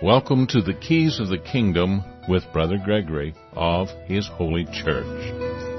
Welcome to the Keys of the Kingdom with Brother Gregory of His Holy Church.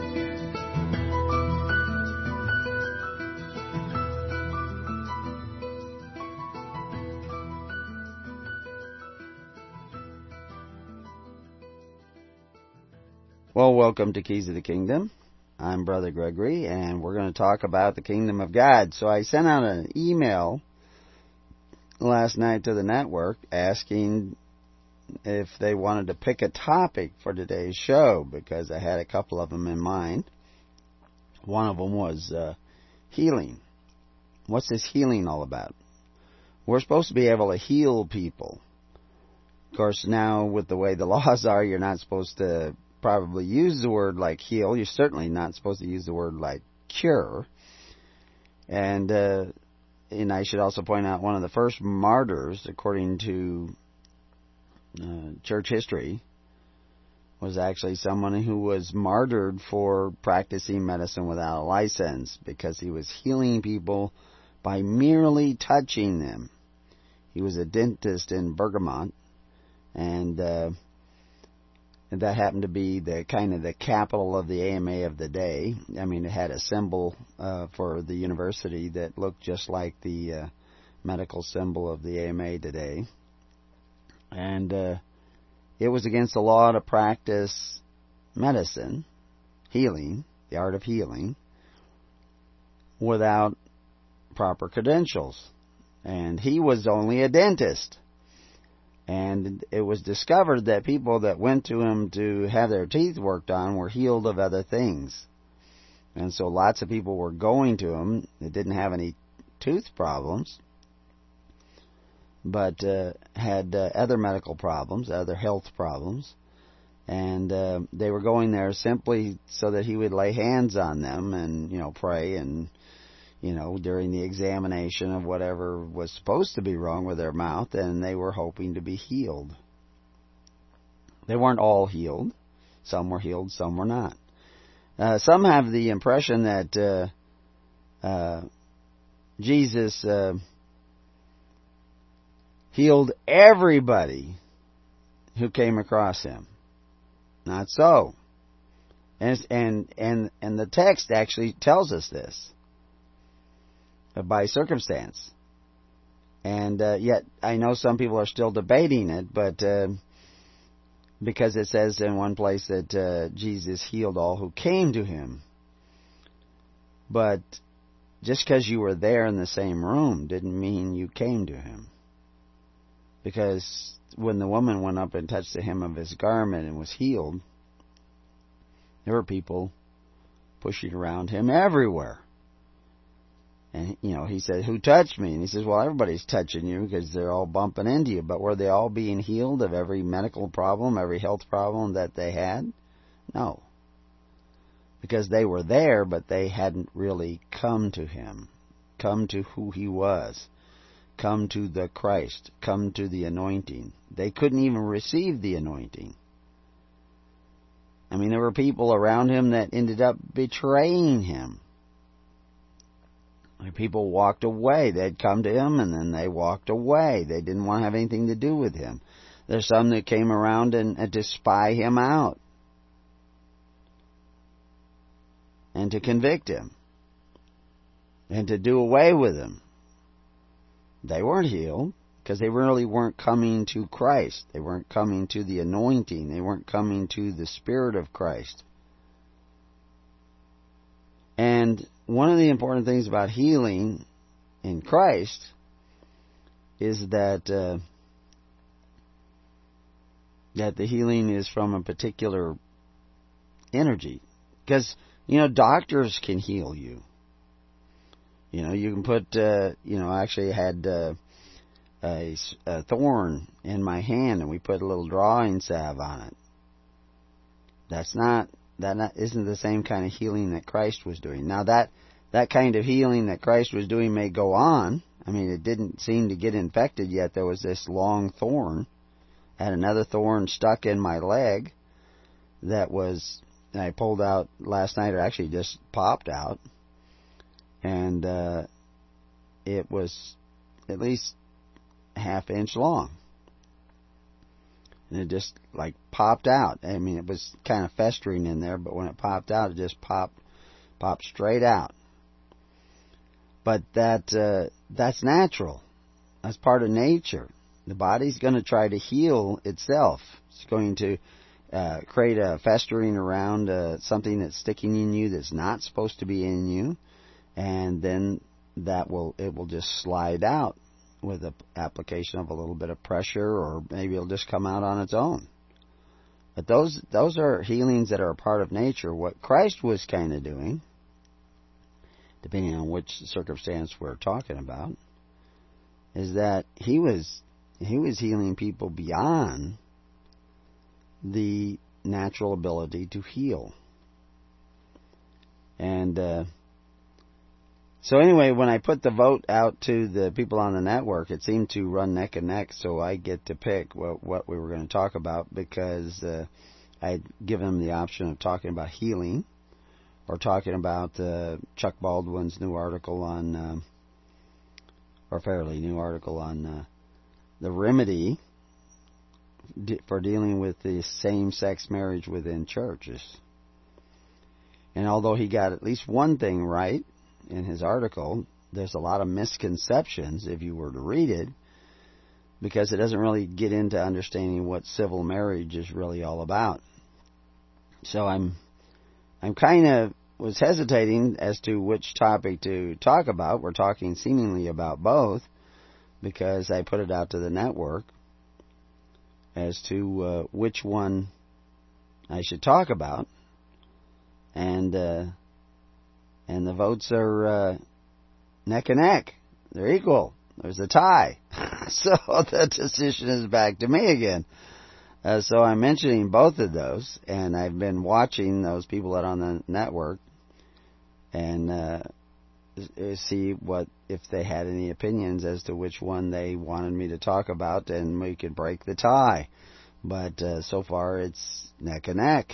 Well, welcome to Keys of the Kingdom. I'm Brother Gregory, and we're going to talk about the Kingdom of God. So I sent out an email last night to the network asking if they wanted to pick a topic for today's show, because I had a couple of them in mind. One of them was healing. What's this healing all about? We're supposed to be able to heal people. Of course, now with the way the laws are, you're not supposed to probably use the word like heal. You're certainly not supposed to use the word like cure. And I should also point out one of the first martyrs, according to church history, was actually someone who was martyred for practicing medicine without a license because he was healing people by merely touching them. He was a dentist in Bergamo, and that happened to be the kind of the capital of the AMA of the day. I mean, it had a symbol for the university that looked just like the medical symbol of the AMA today. And it was against the law to practice medicine, healing, the art of healing, without proper credentials. And he was only a dentist. And it was discovered that people that went to him to have their teeth worked on were healed of other things. And so lots of people were going to him that didn't have any tooth problems, but had other medical problems, other health problems. And they were going there simply so that he would lay hands on them and, pray and, during the examination of whatever was supposed to be wrong with their mouth, and they were hoping to be healed. They weren't all healed. Some were healed, some were not. Some have the impression that Jesus healed everybody who came across him. Not so. And the text actually tells us this. By circumstance. And yet I know some people are still debating it, but because it says in one place that Jesus healed all who came to him. But just because you were there in the same room didn't mean you came to him. Because when the woman went up and touched the hem of his garment and was healed, there were people pushing around him everywhere. And, he said, "Who touched me?" And he says, "Well, everybody's touching you because they're all bumping into you." But were they all being healed of every medical problem, every health problem that they had? No. Because they were there, but they hadn't really come to him, come to who he was, come to the Christ, come to the anointing. They couldn't even receive the anointing. I mean, there were people around him that ended up betraying him. People walked away. They'd come to him, and then they walked away. They didn't want to have anything to do with him. There's some that came around and to spy him out and to convict him and to do away with him. They weren't healed because they really weren't coming to Christ. They weren't coming to the anointing. They weren't coming to the Spirit of Christ. And one of the important things about healing in Christ is that the healing is from a particular energy. Because, doctors can heal you. You can put, I actually had a thorn in my hand, and we put a little drawing salve on it. That isn't the same kind of healing that Christ was doing. Now that kind of healing that Christ was doing may go on. I mean, it didn't seem to get infected yet. There was this long thorn. I had another thorn stuck in my leg that I pulled out last night, or actually just popped out. And it was at least half inch long. And it just like popped out. I mean, it was kind of festering in there, but when it popped out, it just popped straight out. But that's natural. That's part of nature. The body's going to try to heal itself. It's going to create a festering around something that's sticking in you that's not supposed to be in you, and then it will just slide out with the application of a little bit of pressure, or maybe it'll just come out on its own. But those are healings that are a part of nature. What Christ was kind of doing, depending on which circumstance we're talking about, is that he was healing people beyond the natural ability to heal. And so anyway, when I put the vote out to the people on the network, it seemed to run neck and neck, so I get to pick what we were going to talk about, because I'd given them the option of talking about healing, or talking about Chuck Baldwin's new article on, or fairly new article on the remedy for dealing with the same-sex marriage within churches. And although he got at least one thing right in his article, there's a lot of misconceptions if you were to read it, because it doesn't really get into understanding what civil marriage is really all about. So I'm kind of was hesitating as to which topic to talk about. We're talking seemingly about both, because I put it out to the network as to which one I should talk about, and the votes are neck and neck. They're equal. There's a tie. So the decision is back to me again. So I'm mentioning both of those, and I've been watching those people that are on the network and see if they had any opinions as to which one they wanted me to talk about, and we could break the tie. But so far it's neck and neck.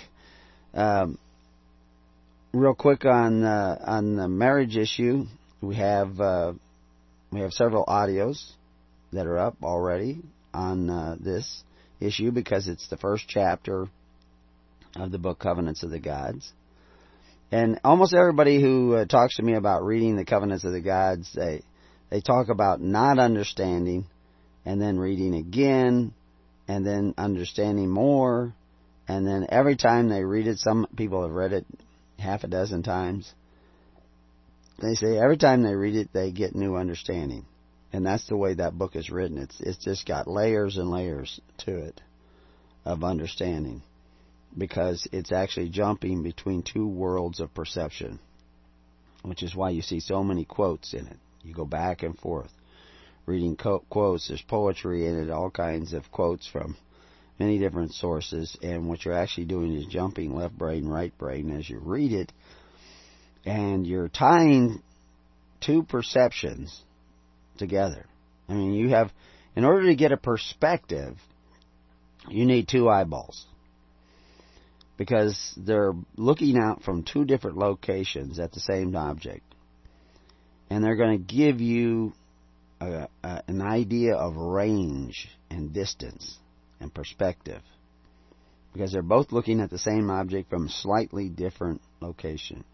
Real quick on the marriage issue, we have several audios that are up already on this issue, because it's the first chapter of the book Covenants of the Gods. And almost everybody who talks to me about reading the Covenants of the Gods, they talk about not understanding, and then reading again, and then understanding more, and then every time they read it, some people have read it half a dozen times, they say every time they read it, they get new understanding. And that's the way that book is written. It's just got layers and layers to it of understanding, because it's actually jumping between two worlds of perception, which is why you see so many quotes in it. You go back and forth reading quotes. There's poetry in it, all kinds of quotes from many different sources, and what you're actually doing is jumping left brain, right brain as you read it, and you're tying two perceptions together. I mean, you have, in order to get a perspective, you need two eyeballs, because they're looking out from two different locations at the same object, and they're going to give you an idea of range and distance and perspective, because they're both looking at the same object from a slightly different location.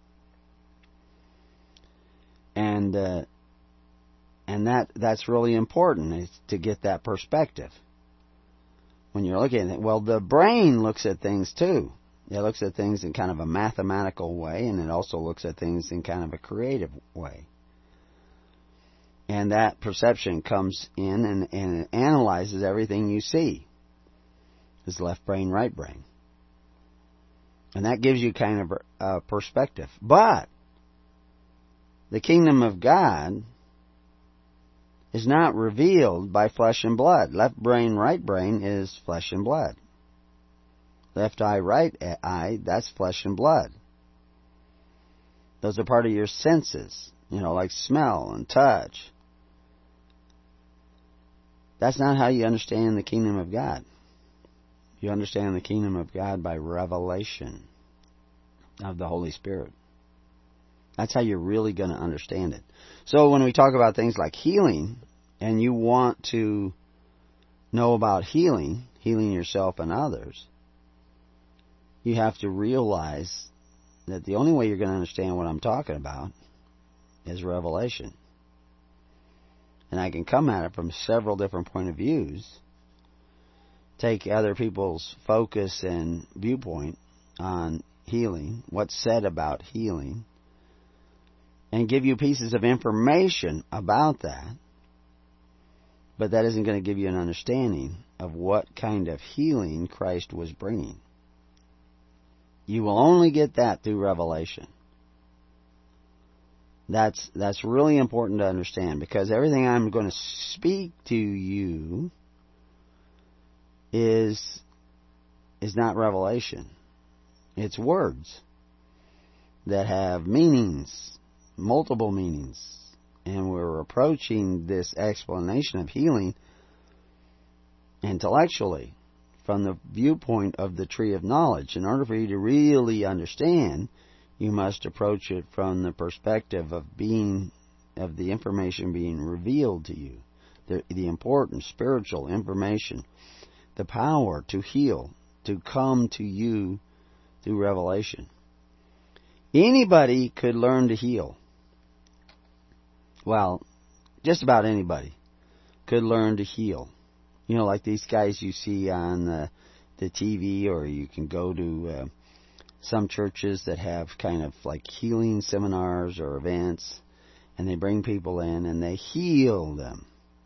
And that's really important, is to get that perspective when you're looking at it. Well, the brain looks at things too. It looks at things in kind of a mathematical way, and it also looks at things in kind of a creative way. And that perception comes in and analyzes everything you see. It's left brain, right brain. And that gives you kind of a perspective. But the kingdom of God is not revealed by flesh and blood. Left brain, right brain is flesh and blood. Left eye, right eye, that's flesh and blood. Those are part of your senses, like smell and touch. That's not how you understand the kingdom of God. You understand the kingdom of God by revelation of the Holy Spirit. That's how you're really going to understand it. So when we talk about things like healing, and you want to know about healing, healing yourself and others, you have to realize that the only way you're going to understand what I'm talking about is revelation. And I can come at it from several different point of views, take other people's focus and viewpoint on healing, what's said about healing, and give you pieces of information about that. But that isn't going to give you an understanding of what kind of healing Christ was bringing. You will only get that through revelation. That's really important to understand, because everything I'm going to speak to you is not revelation. It's words that have meanings, multiple meanings. And we're approaching this explanation of healing intellectually from the viewpoint of the tree of knowledge. In order for you to really understand, you must approach it from the perspective of the information being revealed to you, the important spiritual information, the power to heal, to come to you through revelation. Anybody could learn to heal. Well, just about anybody could learn to heal. You know, like these guys you see on the TV, or you can go to some churches that have kind of like healing seminars or events, and they bring people in and they heal them.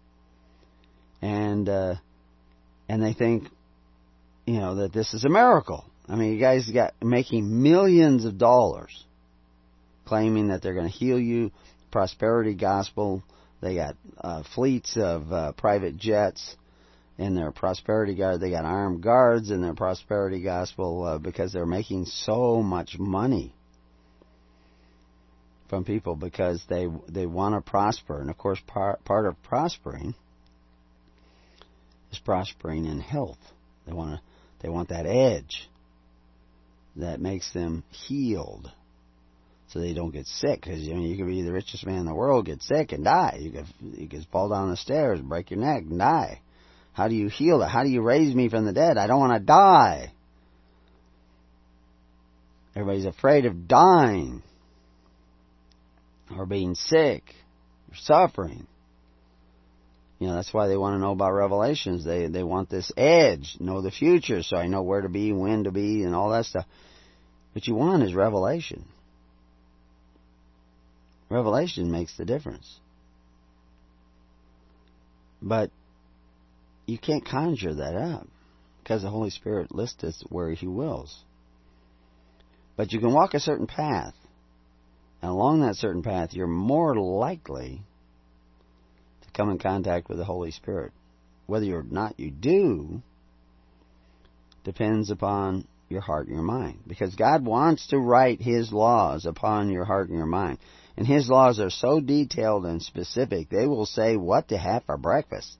And they think, you know, that this is a miracle. I mean, you guys got making millions of dollars claiming that they're going to heal you. Prosperity gospel. They got fleets of private jets in their prosperity guard. They got armed guards in their prosperity gospel because they're making so much money from people because they want to prosper. And of course, part of prospering is prospering in health. They want that edge that makes them healed, so they don't get sick. Because you could be the richest man in the world, get sick and die. You could fall down the stairs, break your neck, and die. How do you heal it? How do you raise me from the dead? I don't want to die. Everybody's afraid of dying, or being sick, or suffering. You know, that's why they want to know about revelations. They want this edge, know the future, so I know where to be, when to be, and all that stuff. What you want is revelation. Revelation makes the difference. But you can't conjure that up, because the Holy Spirit listeth where He wills. But you can walk a certain path, and along that certain path you're more likely to come in contact with the Holy Spirit. Whether or not you do depends upon your heart and your mind, because God wants to write His laws upon your heart and your mind. And His laws are so detailed and specific, they will say what to have for breakfast.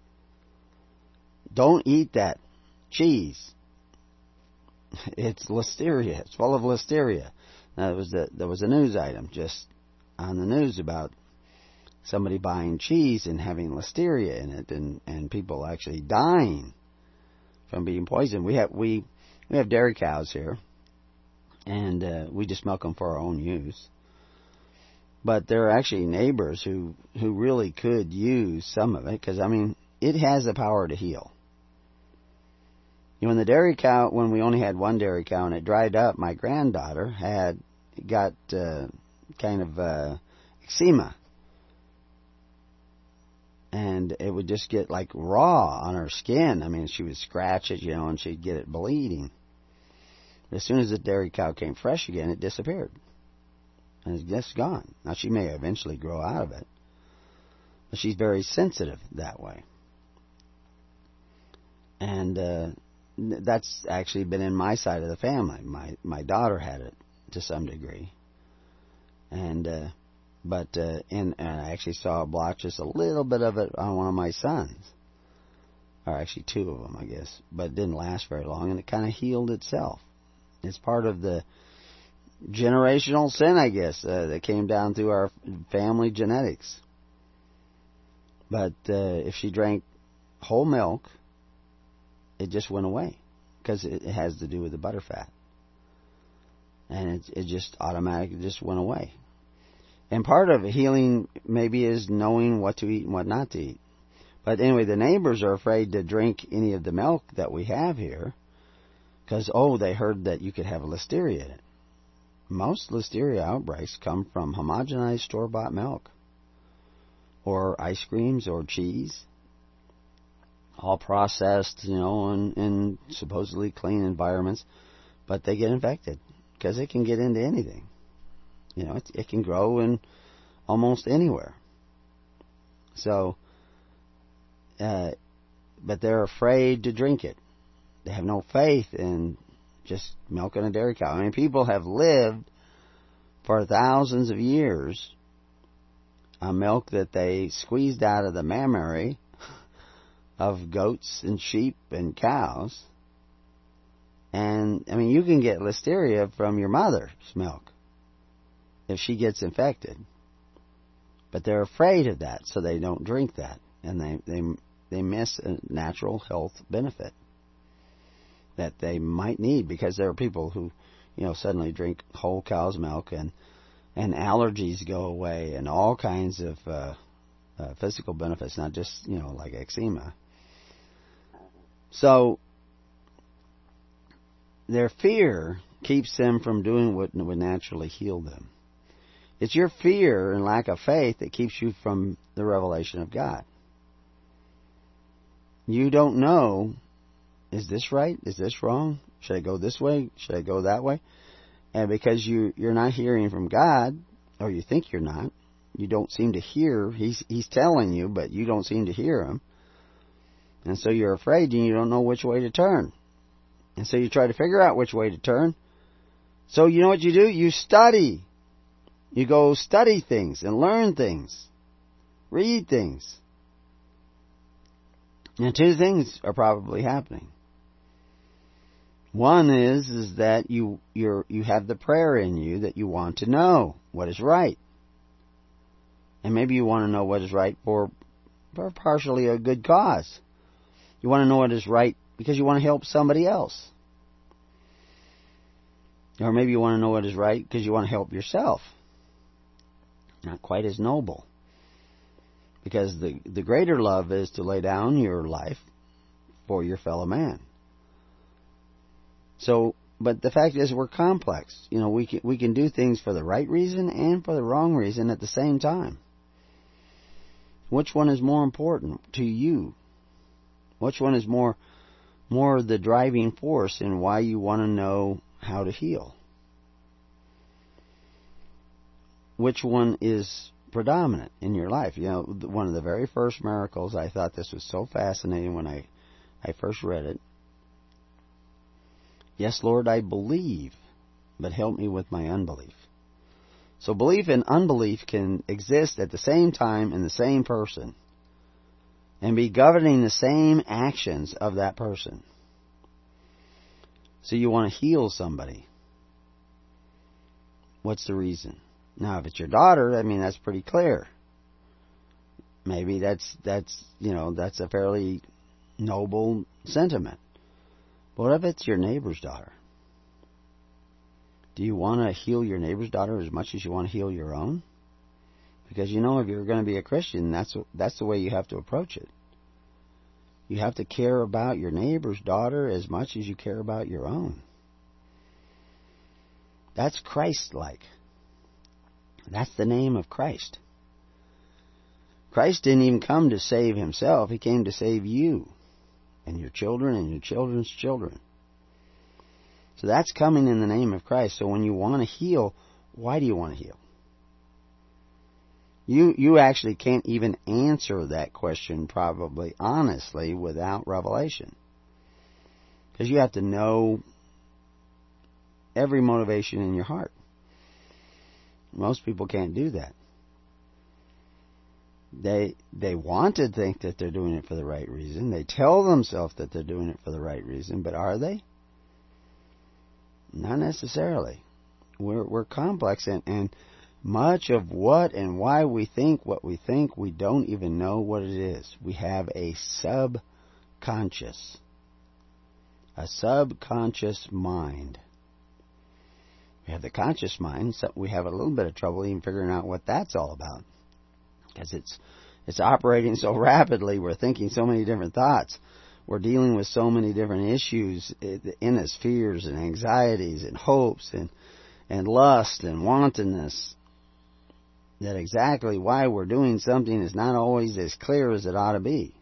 Don't eat that cheese. It's listeria. It's full of listeria. Now, there was a news item just on the news about somebody buying cheese and having listeria in it, and people actually dying from being poisoned. We have dairy cows here, and we just milk them for our own use. But there are actually neighbors who really could use some of it, because, I mean, it has the power to heal. You know, when we only had one dairy cow and it dried up, my granddaughter got kind of eczema. And it would just get like raw on her skin. I mean, she would scratch it, and she'd get it bleeding. As soon as the dairy cow came fresh again, it disappeared. And it's just gone. Now, she may eventually grow out of it, but she's very sensitive that way. And that's actually been in my side of the family. My daughter had it to some degree. And I actually saw a blotch, just a little bit of it on one of my sons. Or actually two of them, I guess. But it didn't last very long, and it kind of healed itself. It's part of the generational sin, I guess, that came down through our family genetics. But if she drank whole milk, it just went away because it has to do with the butterfat. And it just automatically just went away. And part of healing maybe is knowing what to eat and what not to eat. But anyway, the neighbors are afraid to drink any of the milk that we have here because, they heard that you could have listeria in it. Most listeria outbreaks come from homogenized store-bought milk or ice creams or cheese, all processed, in supposedly clean environments, but they get infected because it can get into anything. It can grow in almost anywhere. So, but they're afraid to drink it. They have no faith in just milking a dairy cow. I mean, people have lived for thousands of years on milk that they squeezed out of the mammary of goats and sheep and cows. And, I mean, you can get listeria from your mother's milk if she gets infected. But they're afraid of that, so they don't drink that. And they miss a natural health benefit that they might need, because there are people who, suddenly drink whole cow's milk and allergies go away and all kinds of physical benefits, not just, like eczema. So their fear keeps them from doing what would naturally heal them. It's your fear and lack of faith that keeps you from the revelation of God. You don't know, is this right? Is this wrong? Should I go this way? Should I go that way? And because you're not hearing from God, or you think you're not, you don't seem to hear. He's telling you, but you don't seem to hear Him. And so you're afraid and you don't know which way to turn. And so you try to figure out which way to turn. So you know what you do? You study. You go study things and learn things. Read things. And two things are probably happening. One is that you have the prayer in you that you want to know what is right. And maybe you want to know what is right for partially a good cause. You want to know what is right because you want to help somebody else. Or maybe you want to know what is right because you want to help yourself. Not quite as noble. Because the greater love is to lay down your life for your fellow man. So, but the fact is we're complex. We can do things for the right reason and for the wrong reason at the same time. Which one is more important to you? Which one is more the driving force in why you want to know how to heal? Which one is predominant in your life? One of the very first miracles, I thought this was so fascinating when I first read it. Yes, Lord, I believe, but help me with my unbelief. So belief and unbelief can exist at the same time in the same person and be governing the same actions of that person. So you want to heal somebody. What's the reason? Now, if it's your daughter, that's pretty clear. Maybe that's a fairly noble sentiment. But what if it's your neighbor's daughter? Do you want to heal your neighbor's daughter as much as you want to heal your own? Because if you're going to be a Christian, that's the way you have to approach it. You have to care about your neighbor's daughter as much as you care about your own. That's Christ-like. That's the name of Christ. Christ didn't even come to save Himself. He came to save you and your children and your children's children. So that's coming in the name of Christ. So when you want to heal, why do you want to heal? You actually can't even answer that question probably honestly without revelation. Because you have to know every motivation in your heart. Most people can't do that. They want to think that they're doing it for the right reason. They tell themselves that they're doing it for the right reason, but are they? Not necessarily. We're complex, and much of what and why we think what we think, we don't even know what it is. We have a subconscious. A subconscious mind. We have the conscious mind, so we have a little bit of trouble even figuring out what that's all about. Because it's operating so rapidly, we're thinking so many different thoughts. We're dealing with so many different issues in us, fears and anxieties and hopes and lust and wantonness, that exactly why we're doing something is not always as clear as it ought to be.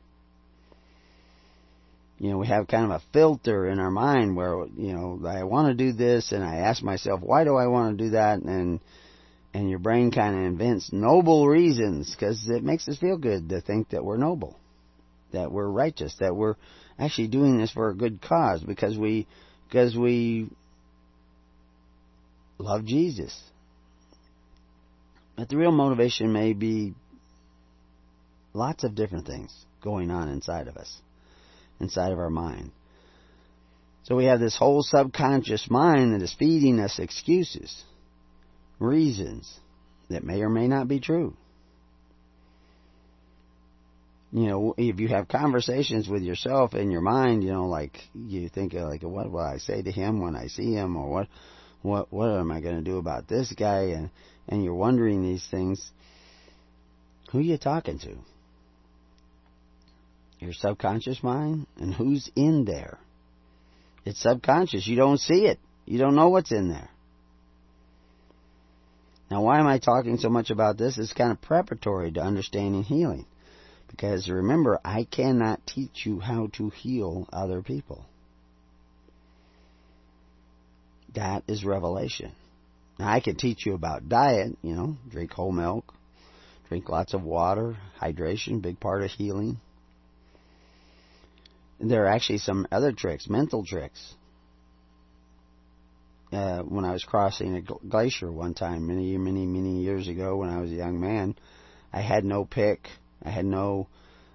We have kind of a filter in our mind where, I want to do this, and I ask myself, why do I want to do that? And your brain kind of invents noble reasons, because it makes us feel good to think that we're noble, that we're righteous, that we're actually doing this for a good cause, because we love Jesus. But the real motivation may be lots of different things going on inside of us, inside of our mind. So we have this whole subconscious mind that is feeding us excuses, reasons that may or may not be true. If you have conversations with yourself in your mind, like you think like, what will I say to him when I see him, or what am I going to do about this guy, and you're wondering these things, who are you talking to? Your subconscious mind? And who's in there? It's subconscious. You don't see it. You don't know what's in there. Now, why am I talking so much about this? It's kind of preparatory to understanding healing. Because remember, I cannot teach you how to heal other people. That is revelation. Now, I can teach you about diet, drink whole milk, drink lots of water, hydration, big part of healing. There are actually some other tricks, mental tricks. When I was crossing a glacier one time, many years ago when I was a young man, I had no pick, I had no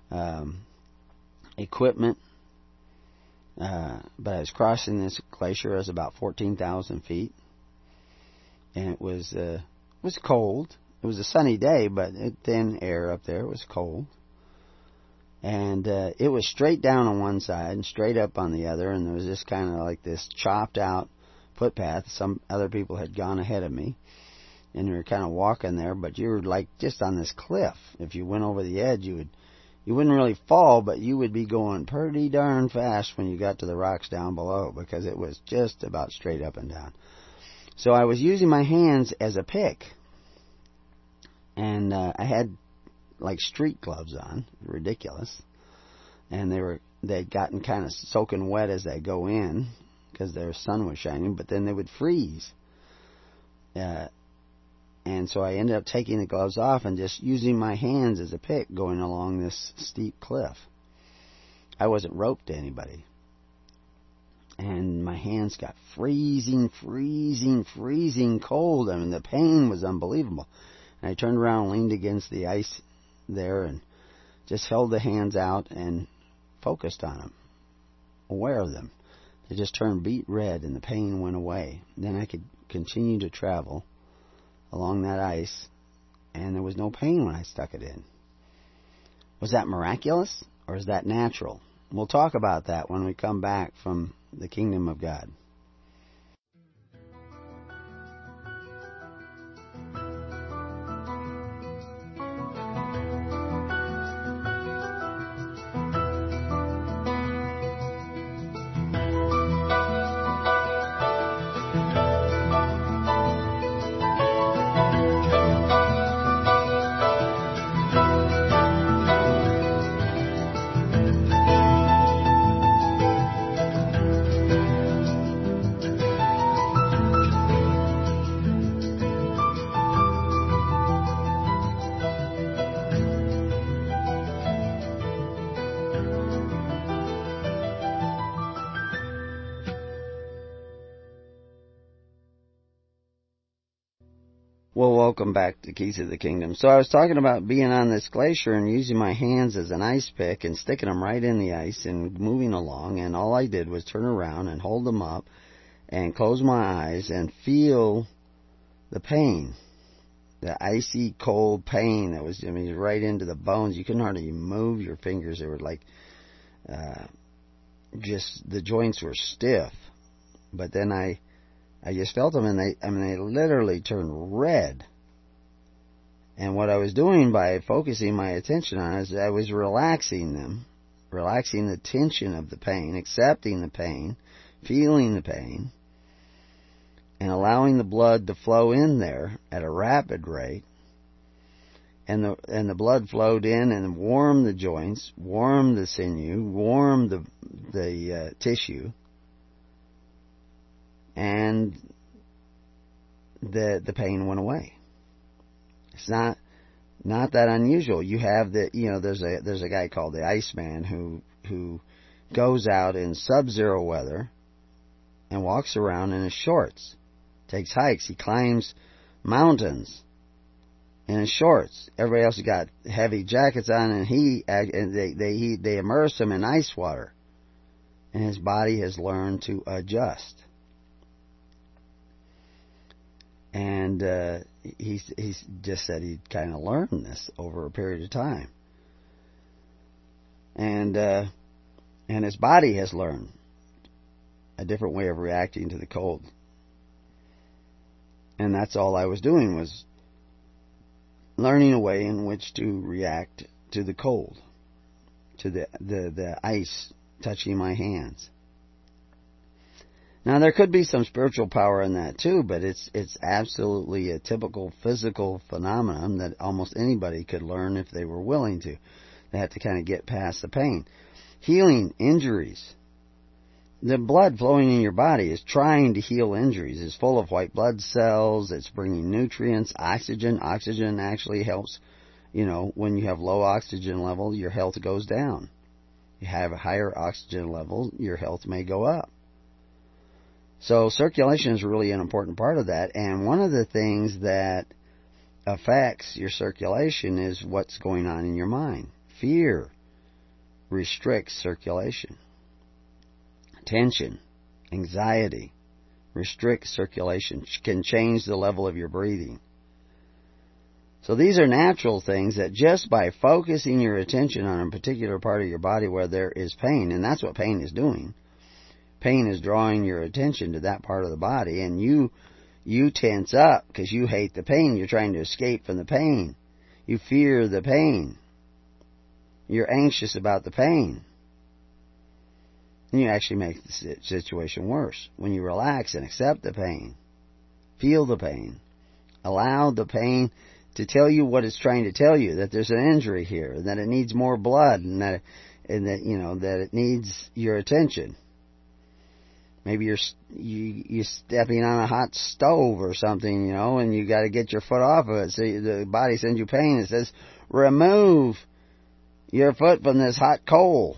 equipment, but I was crossing this glacier. It was about 14,000 feet, and it was cold. It was a sunny day, but thin air up there. It was cold. And it was straight down on one side and straight up on the other, and there was just kind of like this chopped out footpath. Some other people had gone ahead of me, and you were kind of walking there, but you were like just on this cliff. If you went over the edge, you wouldn't really fall, but you would be going pretty darn fast when you got to the rocks down below, because it was just about straight up and down. So I was using my hands as a pick, and I had like street gloves on, ridiculous, and they'd gotten kind of soaking wet as they go in because their sun was shining, but then they would freeze. And so I ended up taking the gloves off and just using my hands as a pick going along this steep cliff. I wasn't roped to anybody. And my hands got freezing cold. I mean, the pain was unbelievable. And I turned around and leaned against the ice there and just held the hands out and focused on them, aware of them. They just turned beet red and the pain went away. Then I could continue to travel along that ice, and there was no pain when I stuck it in. Was that miraculous, or is that natural? We'll talk about that when we come back from the Kingdom of God. Well, welcome back to Keys of the Kingdom. So I was talking about being on this glacier and using my hands as an ice pick and sticking them right in the ice and moving along, and all I did was turn around and hold them up and close my eyes and feel the pain, the icy cold pain that was, right into the bones. You couldn't hardly move your fingers. They were like just the joints were stiff. But then I just felt them, and they literally turned red. And what I was doing by focusing my attention on it is I was relaxing them, relaxing the tension of the pain, accepting the pain, feeling the pain, and allowing the blood to flow in there at a rapid rate. And the blood flowed in and warmed the joints, warmed the sinew, warmed the tissue, and the pain went away. It's not that unusual. You have there's a guy called the Iceman who goes out in sub-zero weather and walks around in his shorts, takes hikes, he climbs mountains in his shorts. Everybody else has got heavy jackets on, and they immerse him in ice water, and his body has learned to adjust. And he's just said he kind of learned this over a period of time, and his body has learned a different way of reacting to the cold. And that's all I was doing, was learning a way in which to react to the cold, to the ice touching my hands. Now, there could be some spiritual power in that too, but it's absolutely a typical physical phenomenon that almost anybody could learn if they were willing to. They have to kind of get past the pain. Healing injuries. The blood flowing in your body is trying to heal injuries. It's full of white blood cells. It's bringing nutrients, oxygen. Oxygen actually helps. When you have low oxygen level, your health goes down. You have a higher oxygen level, your health may go up. So circulation is really an important part of that. And one of the things that affects your circulation is what's going on in your mind. Fear restricts circulation. Tension, anxiety, restricts circulation, can change the level of your breathing. So these are natural things that just by focusing your attention on a particular part of your body where there is pain, and that's what pain is doing. Pain is drawing your attention to that part of the body, and you tense up because you hate the pain. You're trying to escape from the pain. You fear the pain. You're anxious about the pain. And you actually make the situation worse. When you relax and accept the pain, feel the pain, allow the pain to tell you what it's trying to tell you, that there's an injury here, and that it needs more blood, and that it needs your attention. Maybe you're stepping on a hot stove or something, and you got to get your foot off of it. So the body sends you pain. It says, remove your foot from this hot coal.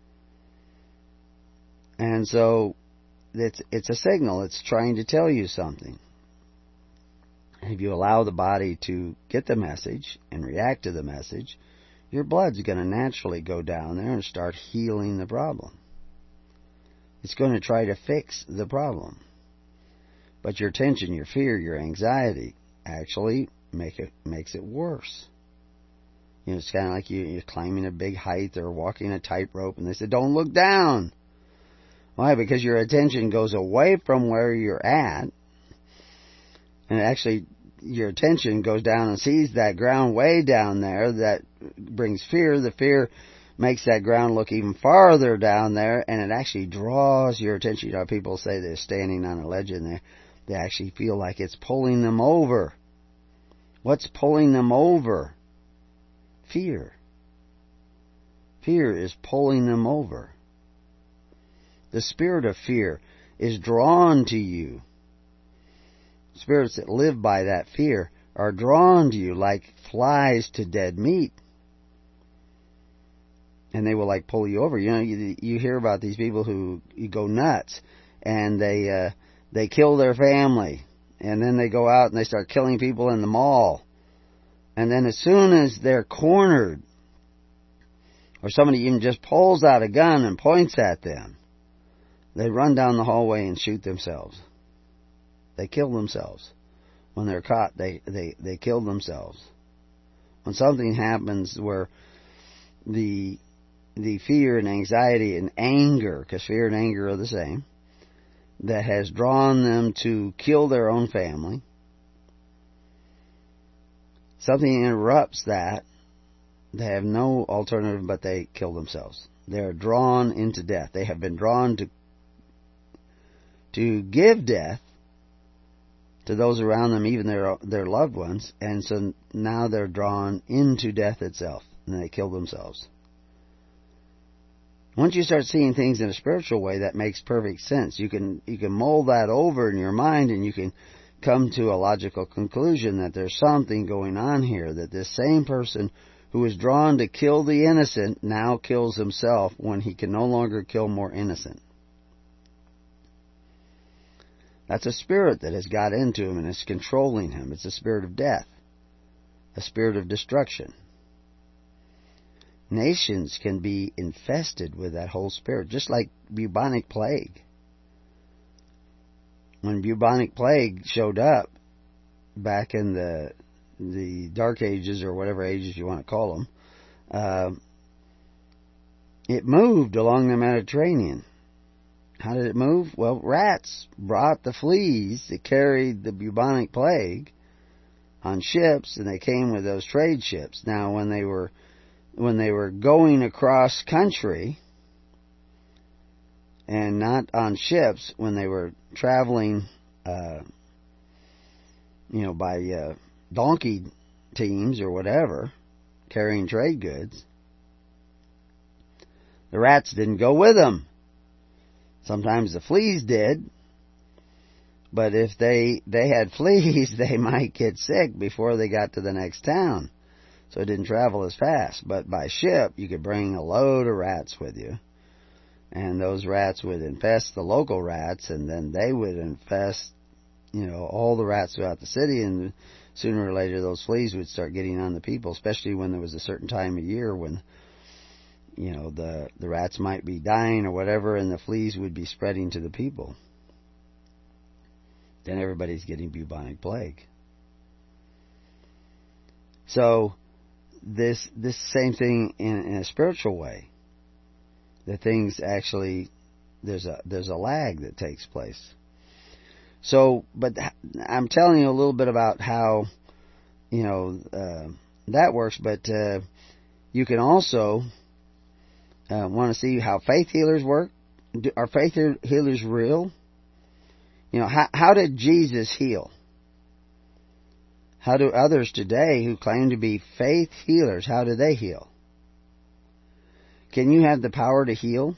And so it's a signal. It's trying to tell you something. And if you allow the body to get the message and react to the message, your blood's going to naturally go down there and start healing the problem. It's going to try to fix the problem. But your tension, your fear, your anxiety actually makes it worse. It's kind of like you're climbing a big height or walking a tightrope, and they said, don't look down. Why? Because your attention goes away from where you're at, and actually your attention goes down and sees that ground way down there. That brings fear. The fear makes that ground look even farther down there, and it actually draws your attention. People say they're standing on a ledge and they actually feel like it's pulling them over. What's pulling them over? Fear. Fear is pulling them over. The spirit of fear is drawn to you. Spirits that live by that fear are drawn to you like flies to dead meat. And they will pull you over. You hear about these people who go nuts, and they kill their family, and then they go out and they start killing people in the mall. And then as soon as they're cornered, or somebody even just pulls out a gun and points at them, they run down the hallway and shoot themselves. They kill themselves. When they're caught, they kill themselves. When something happens where the the fear and anxiety and anger, because fear and anger are the same, that has drawn them to kill their own family. Something interrupts that. They have no alternative but they kill themselves. They are drawn into death. They have been drawn to give death to those around them, even their loved ones, and so now they're drawn into death itself, and they kill themselves. Once you start seeing things in a spiritual way, that makes perfect sense. You can mull that over in your mind, and you can come to a logical conclusion that there's something going on here, that this same person who is drawn to kill the innocent now kills himself when he can no longer kill more innocent. That's a spirit that has got into him and is controlling him. It's a spirit of death, a spirit of destruction. Nations can be infested with that whole spirit, just like bubonic plague. When bubonic plague showed up back in the Dark Ages, or whatever ages you want to call them, it moved along the Mediterranean. How did it move? Well, rats brought the fleas that carried the bubonic plague on ships, and they came with those trade ships. Now, when they were going across country, and not on ships, when they were traveling, by donkey teams or whatever, carrying trade goods, the rats didn't go with them. Sometimes the fleas did, but if they had fleas, they might get sick before they got to the next town. So it didn't travel as fast. But by ship, you could bring a load of rats with you. And those rats would infest the local rats, and then they would infest, all the rats throughout the city, and sooner or later those fleas would start getting on the people, especially when there was a certain time of year when the rats might be dying or whatever, and the fleas would be spreading to the people. Then everybody's getting bubonic plague. So this same thing in a spiritual way. The things actually, there's a lag that takes place. So, but I'm telling you a little bit about how that works. But you can also want to see how faith healers work. Are faith healers real? How did Jesus heal? How do others today who claim to be faith healers, how do they heal? Can you have the power to heal?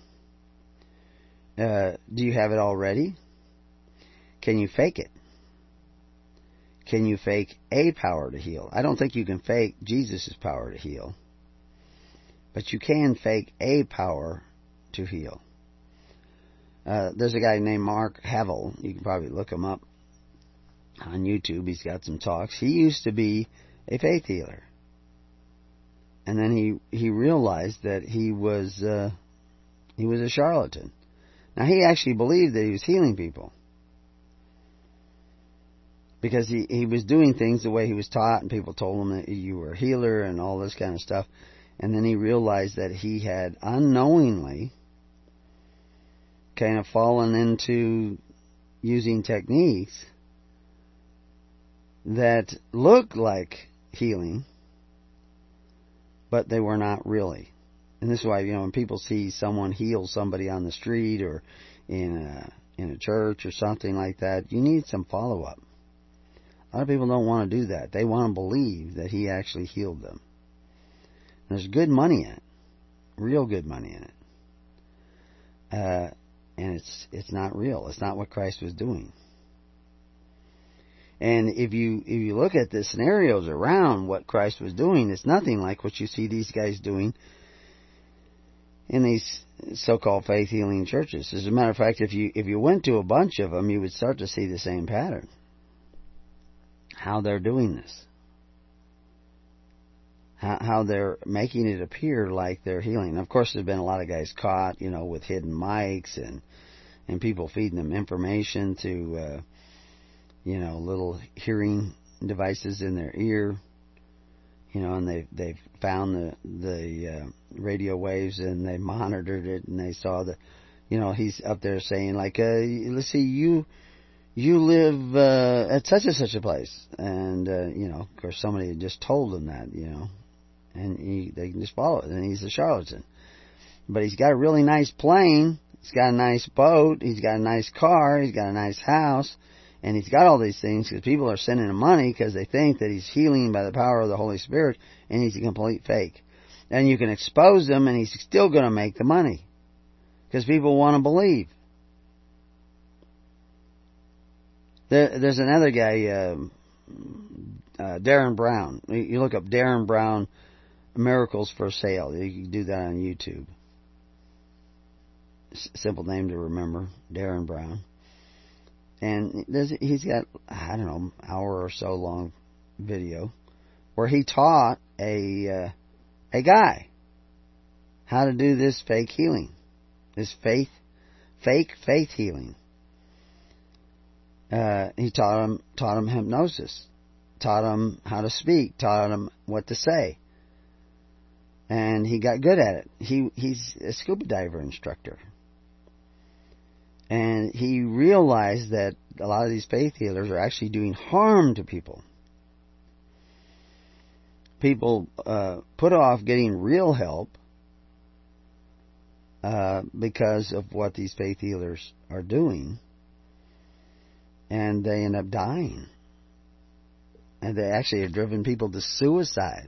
Do you have it already? Can you fake it? Can you fake a power to heal? I don't think you can fake Jesus' power to heal. But you can fake a power to heal. There's a guy named Mark Havel. You can probably look him up on YouTube. He's got some talks. He used to be a faith healer. And then he realized that he was a charlatan. Now, he actually believed that he was healing people, because he was doing things the way he was taught, and people told him that you were a healer and all this kind of stuff. And then he realized that he had unknowingly kind of fallen into using techniques that looked like healing, but they were not really. And this is why, when people see someone heal somebody on the street or in a church or something like that, you need some follow-up. A lot of people don't want to do that. They want to believe that he actually healed them. And there's good money in it. Real good money in it. And it's not real. It's not what Christ was doing. And if you look at the scenarios around what Christ was doing, it's nothing like what you see these guys doing in these so-called faith healing churches. As a matter of fact, if you went to a bunch of them, you would start to see the same pattern. How they're doing this. How they're making it appear like they're healing. Of course, there's been a lot of guys caught, with hidden mics and people feeding them information to, little hearing devices in their ear, and they've found the radio waves, and they monitored it, and they saw that, he's up there saying, like, let's see, you live at such and such a place, and of course somebody had just told him that, and they can just follow it, and he's a charlatan. But he's got a really nice plane, he's got a nice boat, he's got a nice car, he's got a nice house, and he's got all these things because people are sending him money because they think that he's healing by the power of the Holy Spirit, and he's a complete fake. And you can expose him, and he's still going to make the money because people want to believe. There's another guy, Darren Brown. You look up Darren Brown Miracles for Sale. You can do that on YouTube. Simple name to remember, Darren Brown. And he's got, I don't know, hour or so long video where he taught a guy how to do this fake healing, this fake faith healing. He taught him hypnosis, taught him how to speak, taught him what to say, and he got good at it. He's a scuba diver instructor. And he realized that a lot of these faith healers are actually doing harm to people. People put off getting real help because of what these faith healers are doing, and they end up dying. And they actually have driven people to suicide.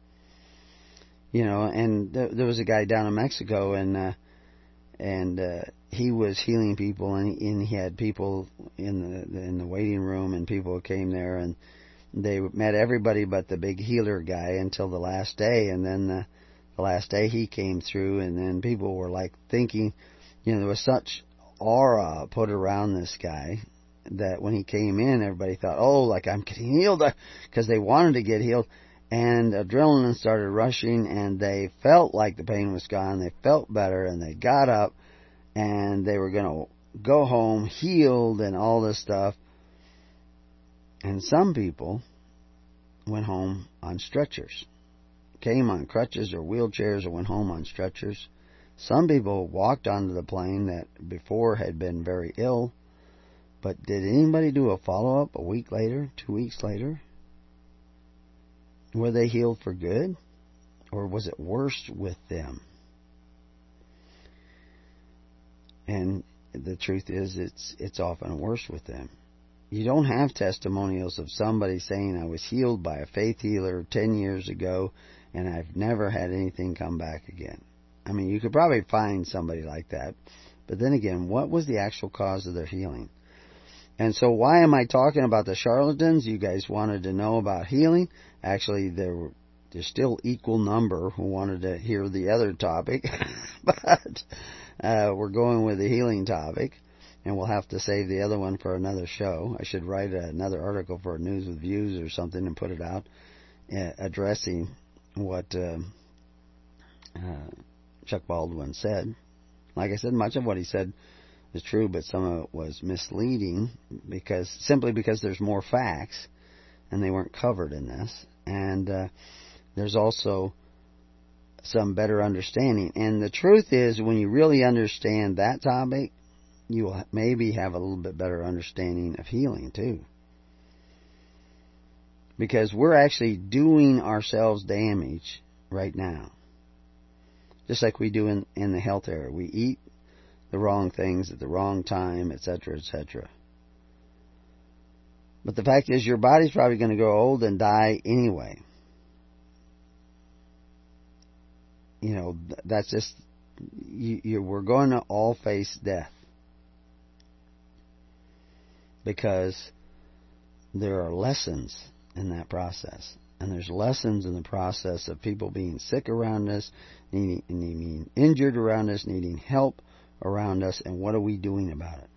And there was a guy down in Mexico, and he was healing people, and he had people in the waiting room, and people came there, and they met everybody but the big healer guy until the last day, and then the last day he came through, and then people were like thinking, there was such aura put around this guy that when he came in, everybody thought, oh, like I'm getting healed, because they wanted to get healed, and adrenaline started rushing, and they felt like the pain was gone, they felt better, and they got up, and they were going to go home healed and all this stuff. And some people went home on stretchers, came on crutches or wheelchairs, or went home on stretchers. Some people walked onto the plane that before had been very ill. But did anybody do a follow-up a week later, 2 weeks later? Were they healed for good? Or was it worse with them? And the truth is, it's often worse with them. You don't have testimonials of somebody saying, I was healed by a faith healer 10 years ago, and I've never had anything come back again. I mean, you could probably find somebody like that. But then again, what was the actual cause of their healing? And so why am I talking about the charlatans? You guys wanted to know about healing. Actually, there's still equal number who wanted to hear the other topic. But we're going with the healing topic, and we'll have to save the other one for another show. I should write another article for News with Views or something and put it out addressing what Chuck Baldwin said. Like I said, much of what he said is true, but some of it was misleading simply because there's more facts, and they weren't covered in this. And there's also some better understanding. And the truth is, when you really understand that topic, you will maybe have a little bit better understanding of healing too. Because we're actually doing ourselves damage right now. Just like we do in the health area. We eat the wrong things at the wrong time, etc., etc. But the fact is, your body's probably going to grow old and die anyway. That's just, we're going to all face death. Because there are lessons in that process. And there's lessons in the process of people being sick around us, being injured around us, needing help around us, and what are we doing about it?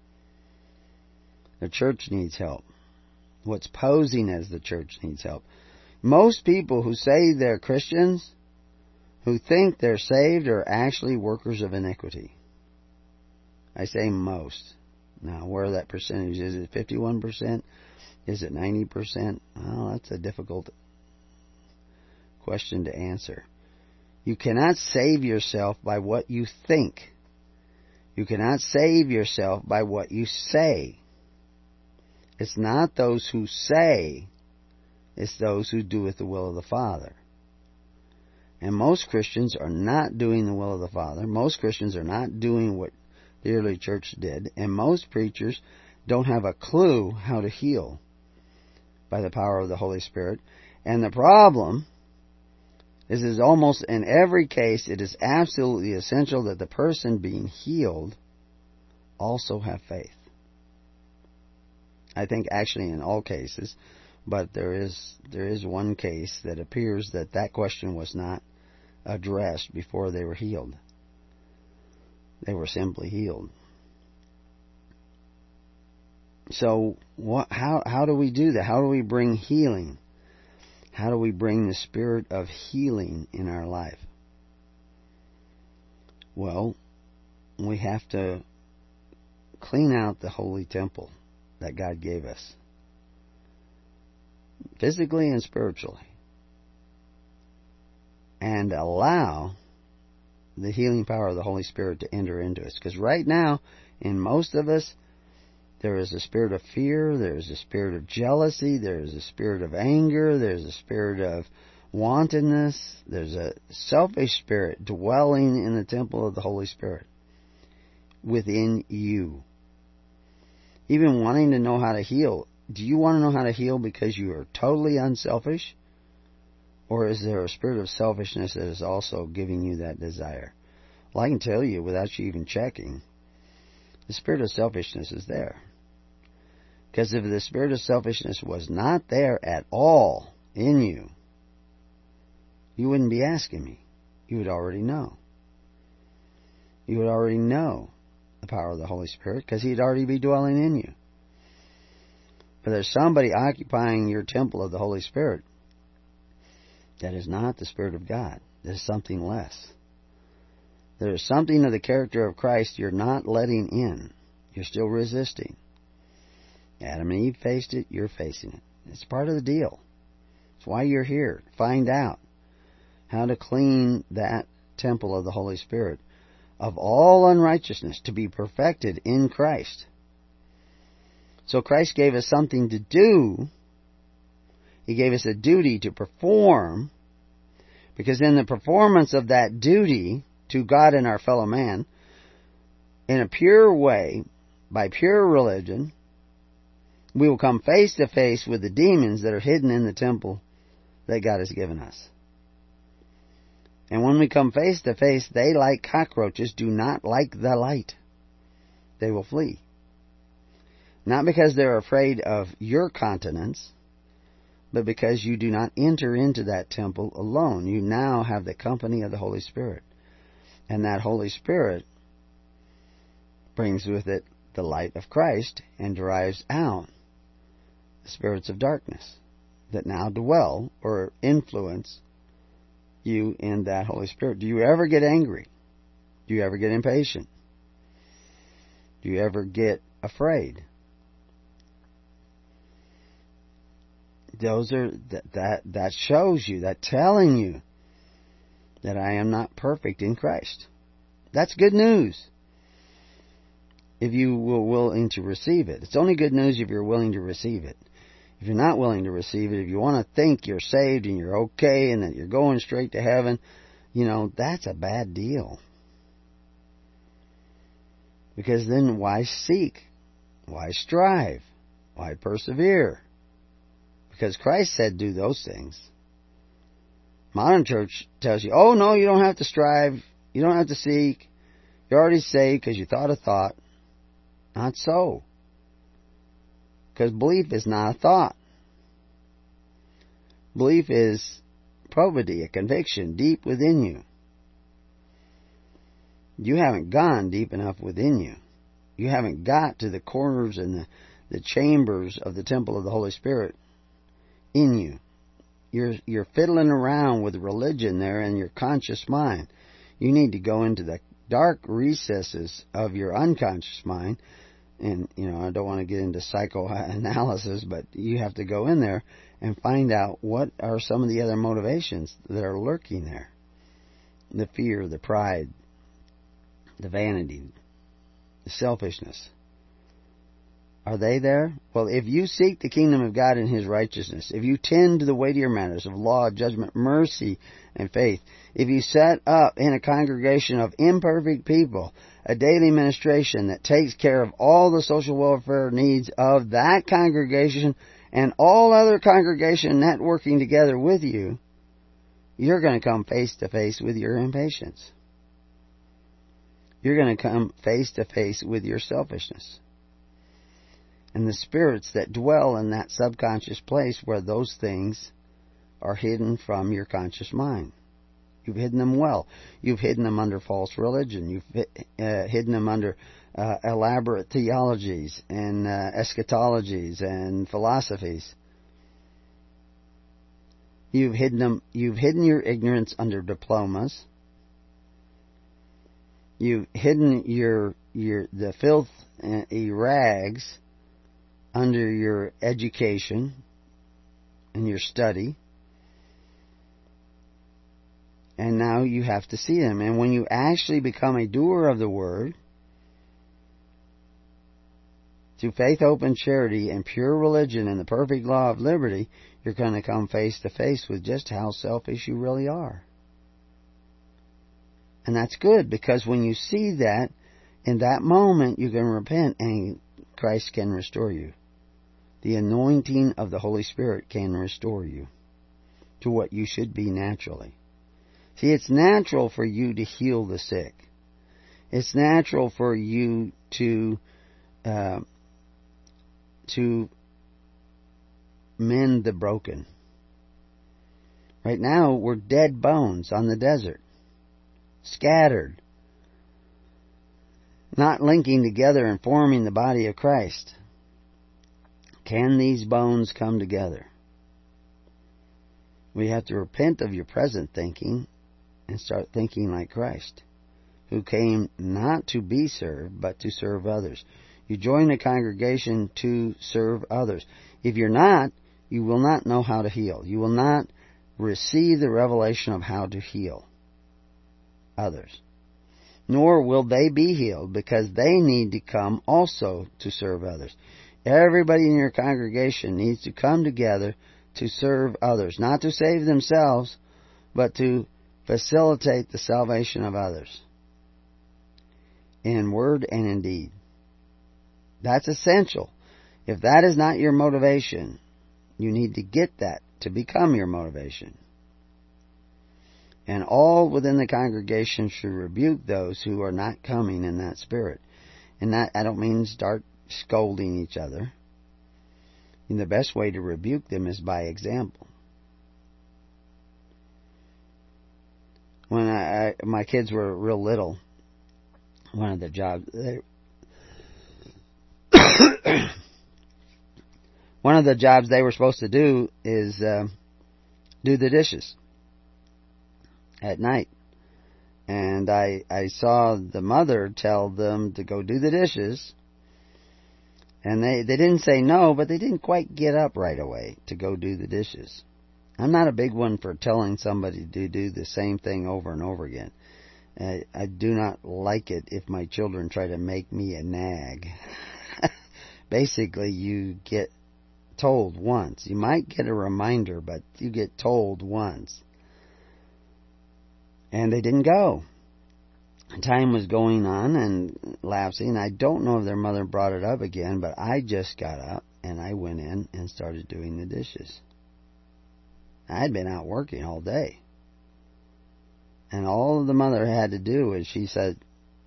The church needs help. What's posing as the church needs help. Most people who say they're Christians, who think they're saved, are actually workers of iniquity. I say most. Now, where that percentage is it 51%? Is it 90%? Well, that's a difficult question to answer. You cannot save yourself by what you think. You cannot save yourself by what you say. It's not those who say, it's those who doeth the will of the Father. And most Christians are not doing the will of the Father. Most Christians are not doing what the early church did. And most preachers don't have a clue how to heal by the power of the Holy Spirit. And the problem is almost in every case, it is absolutely essential that the person being healed also have faith. I think actually in all cases, but there is one case that appears that question was not addressed before they were healed. They were simply healed. So how do we do that? How do we bring healing? How do we bring the spirit of healing in our life? Well, we have to clean out the holy temple that God gave us, physically and spiritually, and allow the healing power of the Holy Spirit to enter into us. Because right now, in most of us, there is a spirit of fear, there is a spirit of jealousy, there is a spirit of anger, there's a spirit of wantonness, there's a selfish spirit dwelling in the temple of the Holy Spirit within you. Even wanting to know how to heal. Do you want to know how to heal because you are totally unselfish? Or is there a spirit of selfishness that is also giving you that desire? Well, I can tell you without you even checking, the spirit of selfishness is there. Because if the spirit of selfishness was not there at all in you, you wouldn't be asking me. You would already know. You would already know the power of the Holy Spirit because He'd already be dwelling in you. But there's somebody occupying your temple of the Holy Spirit that is not the Spirit of God. There's something less. There's something of the character of Christ you're not letting in. You're still resisting. Adam and Eve faced it, you're facing it. It's part of the deal. It's why you're here. Find out how to clean that temple of the Holy Spirit of all unrighteousness to be perfected in Christ. So Christ gave us something to do. He gave us a duty to perform, because in the performance of that duty to God and our fellow man, in a pure way, by pure religion, we will come face to face with the demons that are hidden in the temple that God has given us. And when we come face to face, they, like cockroaches, do not like the light. They will flee. Not because they're afraid of your countenance, but because you do not enter into that temple alone. You now have the company of the Holy Spirit. And that Holy Spirit brings with it the light of Christ and drives out the spirits of darkness that now dwell or influence you in that Holy Spirit. Do you ever get angry? Do you ever get impatient? Do you ever get afraid? Those are that shows you, that telling you that I am not perfect in Christ. That's good news if you were willing to receive it. It's only good news if you're willing to receive it. If you're not willing to receive it, if you want to think you're saved and you're okay and that you're going straight to heaven, that's a bad deal. Because then why seek? Why strive? Why persevere? Because Christ said do those things. Modern church tells you, oh no, you don't have to strive. You don't have to seek. You're already saved because you thought a thought. Not so. Because belief is not a thought. Belief is probity, a conviction deep within you. You haven't gone deep enough within you. You haven't got to the corners and the chambers of the temple of the Holy Spirit in you. You're fiddling around with religion there in your conscious mind. You need to go into the dark recesses of your unconscious mind And, I don't want to get into psychoanalysis, but you have to go in there and find out what are some of the other motivations that are lurking there. The fear, the pride, the vanity, the selfishness. Are they there? Well, if you seek the kingdom of God and His righteousness, if you tend to the weightier matters of law, judgment, mercy, and faith, if you set up in a congregation of imperfect people a daily ministration that takes care of all the social welfare needs of that congregation and all other congregation networking together with you, you're going to come face to face with your impatience. You're going to come face to face with your selfishness. And the spirits that dwell in that subconscious place where those things are hidden from your conscious mind. You've hidden them well. You've hidden them under false religion. You've hidden them under elaborate theologies and eschatologies and philosophies. You've hidden your ignorance under diplomas. You've hidden the filth rags under your education and your study. And now you have to see them. And when you actually become a doer of the word, through faith, hope, and charity, and pure religion, and the perfect law of liberty, you're going to come face to face with just how selfish you really are. And that's good, because when you see that, in that moment you can repent and Christ can restore you. The anointing of the Holy Spirit can restore you to what you should be naturally. See, it's natural for you to heal the sick. It's natural for you to mend the broken. Right now, we're dead bones on the desert, scattered, not linking together and forming the body of Christ. Can these bones come together? We have to repent of your present thinking and start thinking like Christ, who came not to be served, but to serve others. You join a congregation to serve others. If you're not, you will not know how to heal. You will not receive the revelation of how to heal others. Nor will they be healed, because they need to come also to serve others. Everybody in your congregation needs to come together to serve others. Not to save themselves, but to facilitate the salvation of others. In word and in deed. That's essential. If that is not your motivation, you need to get that to become your motivation. And all within the congregation should rebuke those who are not coming in that spirit. And that, I don't mean start scolding each other. And the best way to rebuke them is by example. When my kids were real little, one of the jobs they were supposed to do is do the dishes at night. And I saw the mother tell them to go do the dishes. And they didn't say no, but they didn't quite get up right away to go do the dishes. I'm not a big one for telling somebody to do the same thing over and over again. I do not like it if my children try to make me a nag. Basically, you get told once. You might get a reminder, but you get told once. And they didn't go. Time was going on and lapsing. I don't know if their mother brought it up again, but I just got up and I went in and started doing the dishes. I'd been out working all day. And all the mother had to do is she said,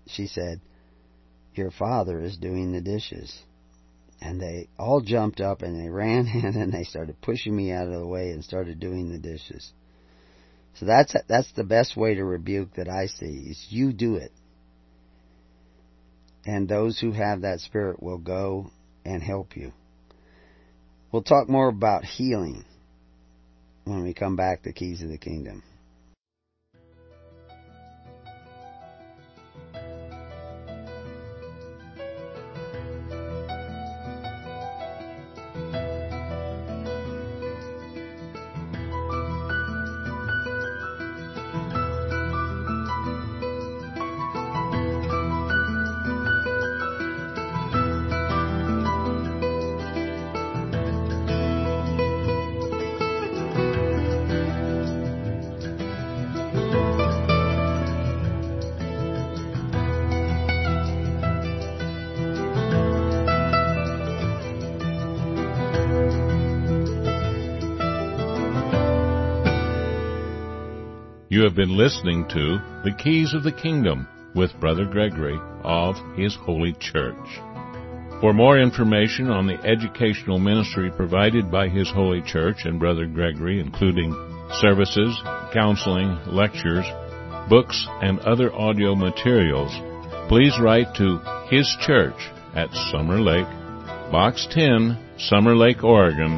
your father is doing the dishes. And they all jumped up and they ran in and they started pushing me out of the way and started doing the dishes. So that's the best way to rebuke that I see, is you do it. And those who have that spirit will go and help you. We'll talk more about healing when we come back to Keys of the Kingdom. You have been listening to The Keys of the Kingdom with Brother Gregory of His Holy Church. For more information on the educational ministry provided by His Holy Church and Brother Gregory, including services, counseling, lectures, books, and other audio materials, please write to His Church at Summer Lake, Box 10, Summer Lake, Oregon,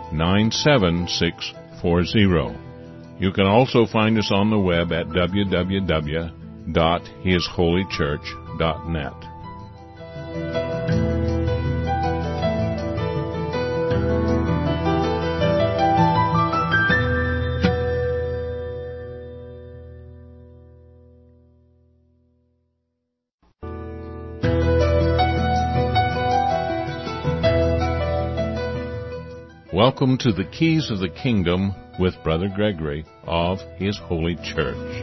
97640. You can also find us on the web at www.hisholychurch.net. Welcome to the Keys of the Kingdom with Brother Gregory of His Holy Church.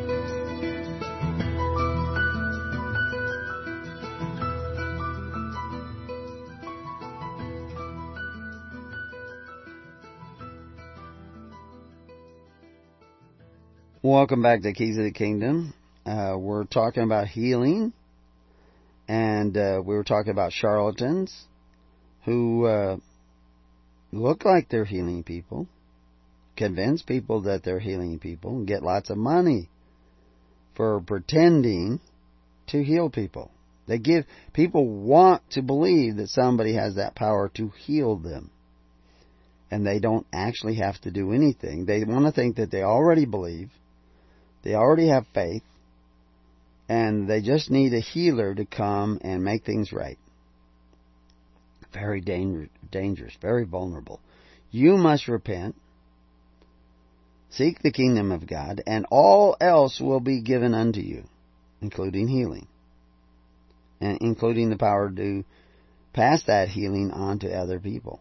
Welcome back to Keys of the Kingdom. We're talking about healing, and we were talking about charlatans who look like they're healing people, convince people that they're healing people, and get lots of money for pretending to heal people. People want to believe that somebody has that power to heal them, and they don't actually have to do anything. They want to think that they already believe, they already have faith, and they just need a healer to come and make things right. Very dangerous, very vulnerable. You must repent, seek the kingdom of God, and all else will be given unto you, including healing, and including the power to pass that healing on to other people.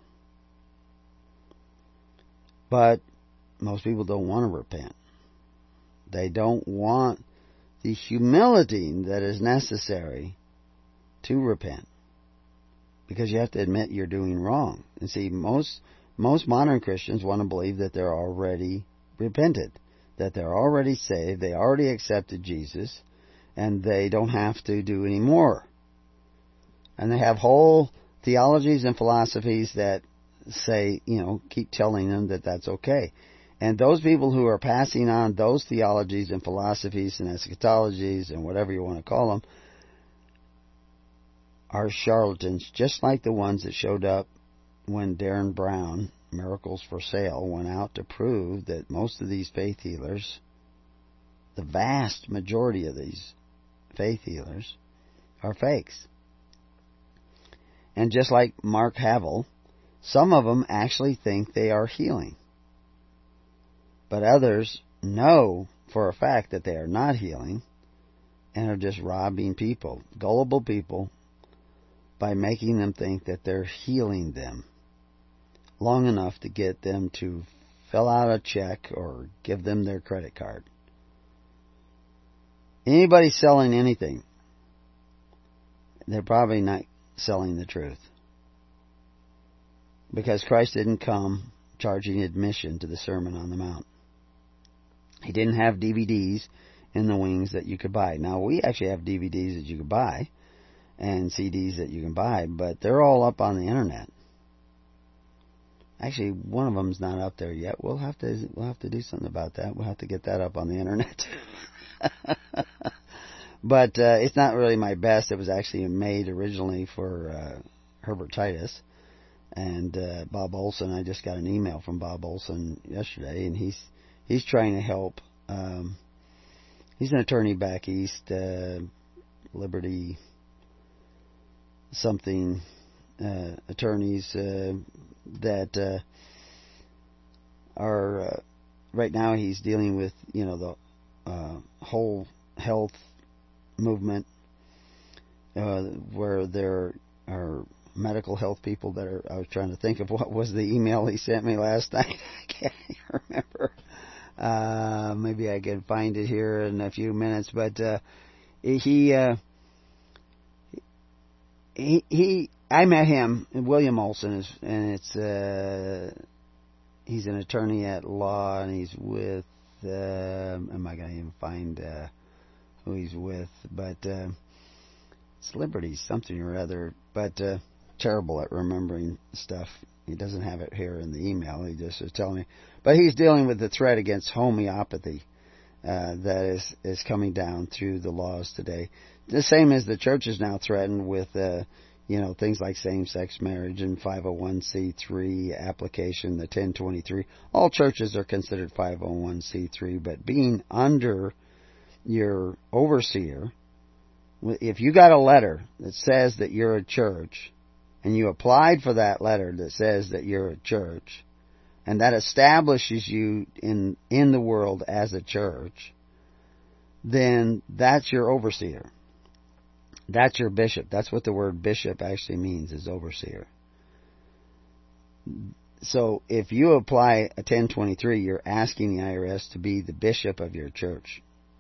But most people don't want to repent. They don't want the humility that is necessary to repent, because you have to admit you're doing wrong. And see, most modern Christians want to believe that they're already repented, that they're already saved, they already accepted Jesus, and they don't have to do any more. And they have whole theologies and philosophies that say, keep telling them that that's okay. And those people who are passing on those theologies and philosophies and eschatologies and whatever you want to call them are charlatans, just like the ones that showed up when Darren Brown, Miracles for Sale, went out to prove that most of these faith healers, the vast majority of these faith healers, are fakes. And just like Mark Havel, some of them actually think they are healing. But others know for a fact that they are not healing and are just robbing people, gullible people, by making them think that they're healing them long enough to get them to fill out a check or give them their credit card. Anybody selling anything, they're probably not selling the truth. Because Christ didn't come charging admission to the Sermon on the Mount. He didn't have DVDs in the wings that you could buy. Now, we actually have DVDs that you could buy and CDs that you can buy, but they're all up on the internet. Actually, one of them's not up there yet. We'll have to do something about that. We'll have to get that up on the internet. But it's not really my best. It was actually made originally for Herbert Titus and Bob Olson. I just got an email from Bob Olson yesterday, and he's trying to help. He's an attorney back east, Liberty something attorneys that are right now. He's dealing with the whole health movement, where there are medical health people that are. I was trying to think of what was the email he sent me last night. I can't remember. Maybe I can find it here in a few minutes, but I met him. William Olson he's an attorney at law, and he's with am I going to even find who he's with? But it's Liberty something or other. But terrible at remembering stuff. He doesn't have it here in the email. He just is telling me. But he's dealing with the threat against homeopathy that is coming down through the laws today. The same as the church is now threatened with, things like same-sex marriage and 501c3 application, the 1023. All churches are considered 501c3, but being under your overseer, if you got a letter that says that you're a church, and you applied for that letter that says that you're a church, and that establishes you in the world as a church, then that's your overseer. That's your bishop. That's what the word bishop actually means, is overseer. So if you apply a 1023, you're asking the IRS to be the bishop of your church.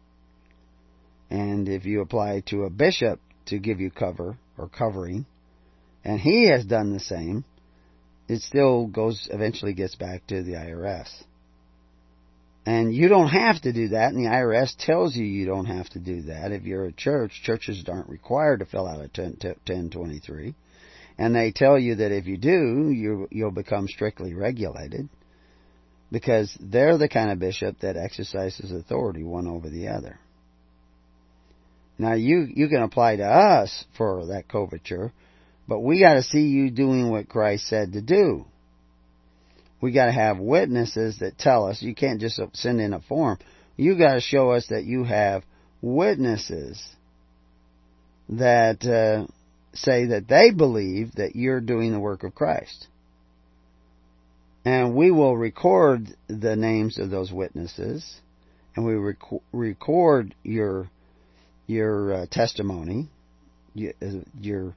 And if you apply to a bishop to give you cover or covering, and he has done the same, it still eventually gets back to the IRS. And you don't have to do that, and the IRS tells you don't have to do that. If you're a church, churches aren't required to fill out a 1023. And they tell you that if you do, you'll become strictly regulated, because they're the kind of bishop that exercises authority one over the other. Now, you can apply to us for that coverture, but we got to see you doing what Christ said to do. We got to have witnesses that tell us. You can't just send in a form. You got to show us that you have witnesses that say that they believe that you're doing the work of Christ. And we will record the names of those witnesses, and we record your testimony, your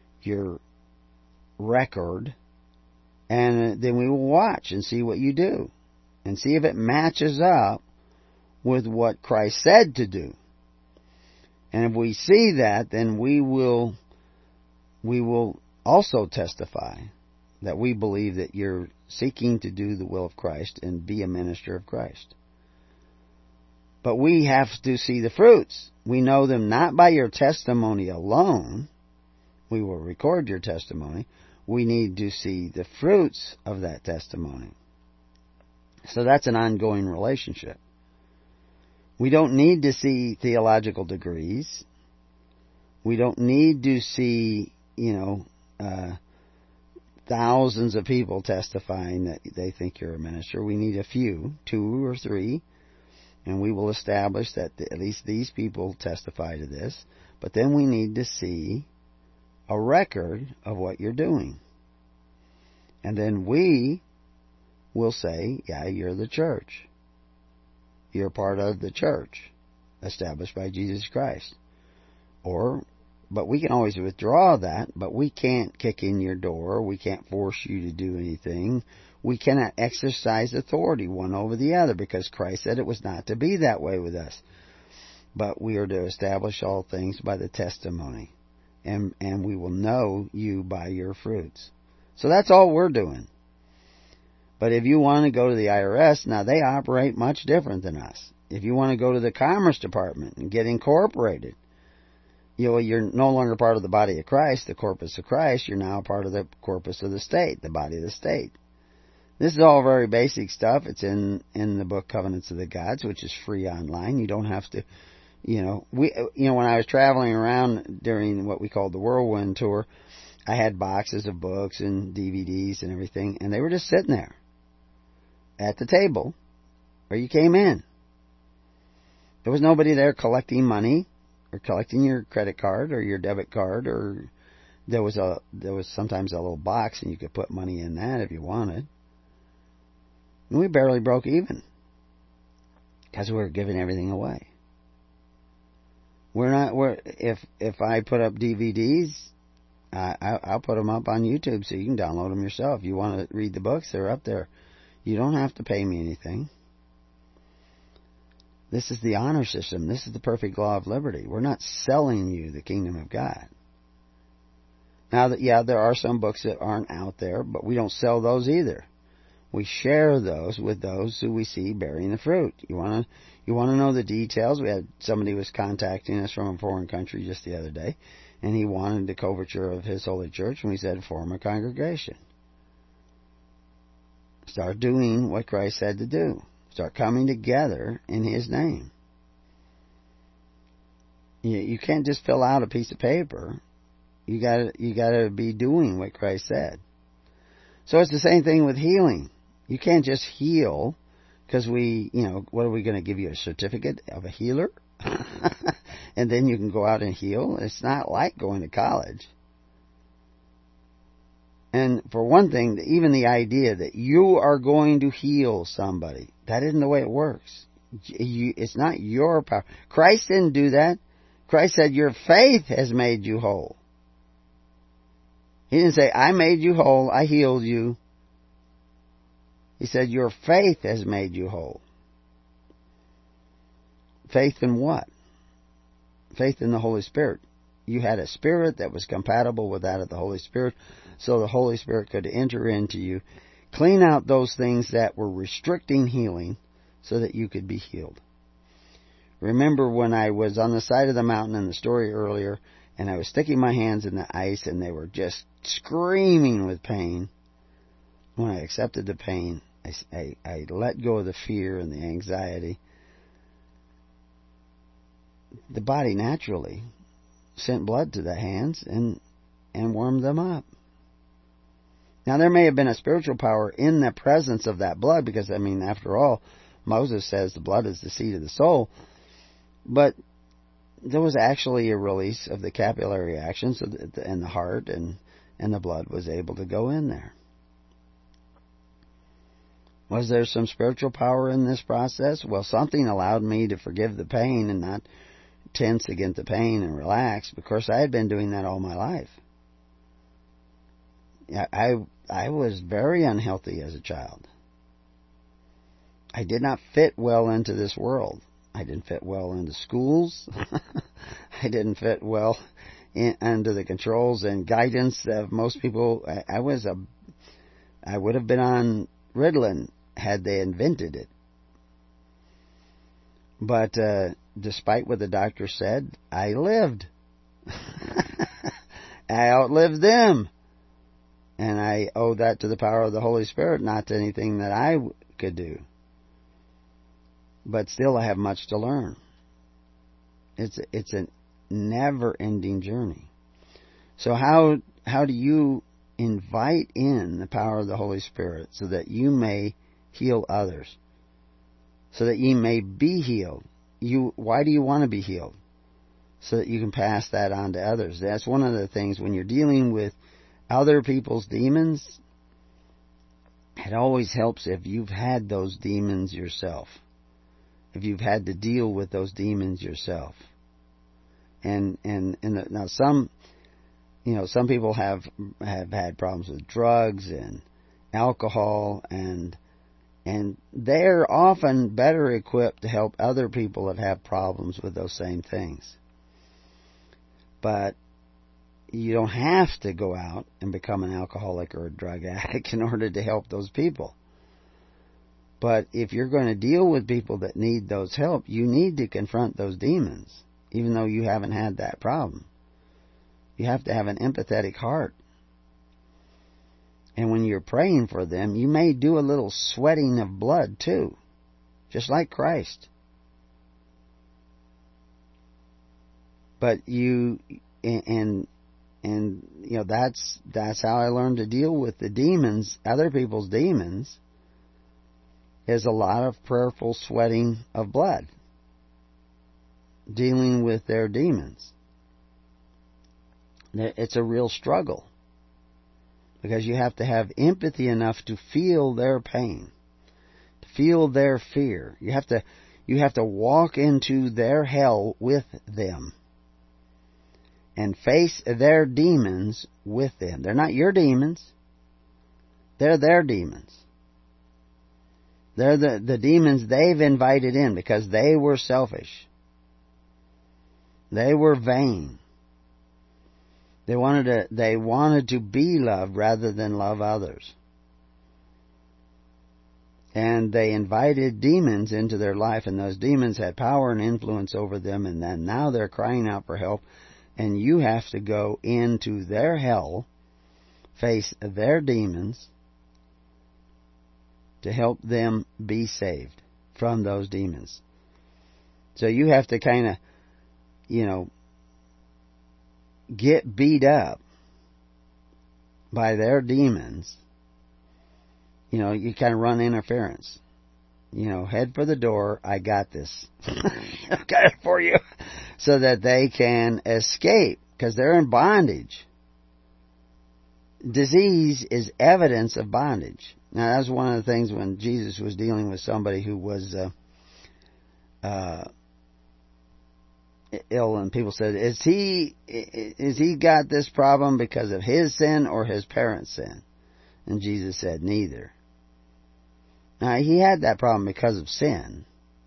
record, and then we will watch and see what you do and see if it matches up with what Christ said to do. And if we see that, then we will also testify that we believe that you're seeking to do the will of Christ and be a minister of Christ. But we have to see the fruits. We know them not by your testimony alone. We will record your testimony. We need to see the fruits of that testimony. So that's an ongoing relationship. We don't need to see theological degrees. We don't need to see, thousands of people testifying that they think you're a minister. We need a few, 2 or 3, and we will establish that at least these people testify to this. But then we need to see a record of what you're doing. And then we will say, yeah, you're the church. You're part of the church established by Jesus Christ. But we can always withdraw that, but we can't kick in your door. We can't force you to do anything. We cannot exercise authority one over the other, because Christ said it was not to be that way with us. But we are to establish all things by the testimony. And we will know you by your fruits. So that's all we're doing. But if you want to go to the IRS, now they operate much different than us. If you want to go to the Commerce Department and get incorporated, you're no longer part of the body of Christ, the corpus of Christ. You're now part of the corpus of the state, the body of the state. This is all very basic stuff. It's in the book Covenants of the Gods, which is free online. You don't have to. When I was traveling around during what we called the Whirlwind Tour, I had boxes of books and DVDs and everything, and they were just sitting there at the table where you came in. There was nobody there collecting money or collecting your credit card or your debit card, or there was sometimes a little box and you could put money in that if you wanted. And we barely broke even because we were giving everything away. If I put up DVDs, I'll put them up on YouTube so you can download them yourself. You want to read the books, they're up there. You don't have to pay me anything. This is the honor system. This is the perfect law of liberty. We're not selling you the kingdom of God. Now, there are some books that aren't out there, but we don't sell those either. we share those with those who we see bearing the fruit. You want to know the details? We had somebody was contacting us from a foreign country just the other day, and he wanted the coverture of his holy church, and we said, form a congregation. Start doing what Christ said to do. Start coming together in His name. You can't just fill out a piece of paper. You gotta be doing what Christ said. So it's the same thing with healing. You can't just heal because what are we going to give you, a certificate of a healer? And then you can go out and heal? It's not like going to college. And for one thing, even the idea that you are going to heal somebody, that isn't the way it works. It's not your power. Christ didn't do that. Christ said, your faith has made you whole. He didn't say, I made you whole, I healed you. He said, your faith has made you whole. Faith in what? Faith in the Holy Spirit. You had a spirit that was compatible with that of the Holy Spirit, so the Holy Spirit could enter into you, clean out those things that were restricting healing, so that you could be healed. Remember when I was on the side of the mountain in the story earlier, and I was sticking my hands in the ice, and they were just screaming with pain. When I accepted the pain, I let go of the fear and the anxiety. The body naturally sent blood to the hands and warmed them up. Now, there may have been a spiritual power in the presence of that blood, because, after all, Moses says the blood is the seed of the soul. But there was actually a release of the capillary action and the heart, and the blood was able to go in there. Was there some spiritual power in this process? Well, something allowed me to forgive the pain and not tense against the pain and relax, because I had been doing that all my life. I was very unhealthy as a child. I did not fit well into this world. I didn't fit well into schools. I didn't fit well under the controls and guidance of most people. I would have been on Ritalin had they invented it. But despite what the doctor said, I lived. I outlived them. And I owe that to the power of the Holy Spirit, not to anything that I could do. But still, I have much to learn. It's a never-ending journey. So how do you invite in the power of the Holy Spirit so that you may heal others, so that ye may be healed? Why do you want to be healed? So that you can pass that on to others. That's one of the things when you're dealing with other people's demons. It always helps if you've had those demons yourself. If you've had to deal with those demons yourself. And now some people have had problems with drugs and alcohol, and they're often better equipped to help other people that have problems with those same things. But you don't have to go out and become an alcoholic or a drug addict in order to help those people. But if you're going to deal with people that need those help, you need to confront those demons, even though you haven't had that problem. You have to have an empathetic heart. And when you're praying for them, you may do a little sweating of blood too, just like Christ. But that's how I learned to deal with the demons, other people's demons, is a lot of prayerful sweating of blood, dealing with their demons. It's a real struggle, because you have to have empathy enough to feel their pain, to feel their fear. You have to walk into their hell with them and face their demons with them. They're not your demons. They're their demons. They're the demons they've invited in because they were selfish. They were vain. They wanted to be loved rather than love others. And they invited demons into their life, and those demons had power and influence over them, and then now they're crying out for help, and you have to go into their hell, face their demons, to help them be saved from those demons. So you have to kind of, get beat up by their demons. You kind of run interference. Head for the door, I got this. I've got it for you. So that they can escape, because they're in bondage. Disease is evidence of bondage. Now, that was one of the things when Jesus was dealing with somebody who was ill, and people said, is he got this problem because of his sin or his parents' sin? And Jesus said, neither. Now, he had that problem because of sin.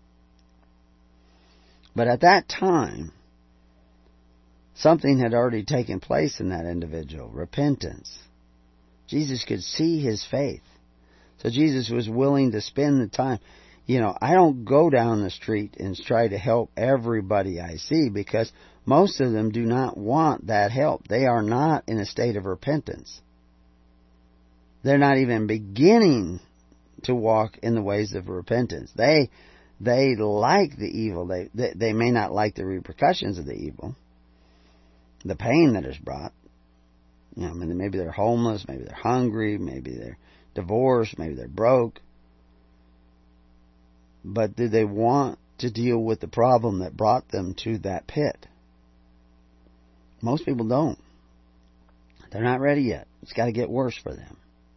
But at that time, something had already taken place in that individual, repentance. Jesus could see his faith. So Jesus was willing to spend the time. I don't go down the street and try to help everybody I see, because most of them do not want that help. They are not in a state of repentance. They're not even beginning to walk in the ways of repentance. They like the evil. They may not like the repercussions of the evil, the pain that is brought. Maybe they're homeless, maybe they're hungry, maybe they're divorced, maybe they're broke. But do they want to deal with the problem that brought them to that pit? Most people don't. They're not ready yet. It's got to get worse for them.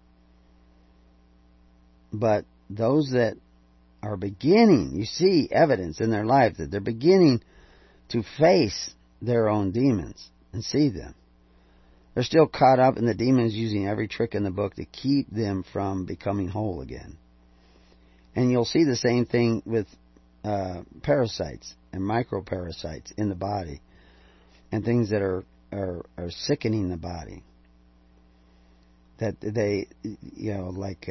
But those that are beginning, you see evidence in their life that they're beginning to face their own demons and see them. They're still caught up in the demons, using every trick in the book to keep them from becoming whole again. And you'll see the same thing with parasites and microparasites in the body, and things that are sickening the body. That they, like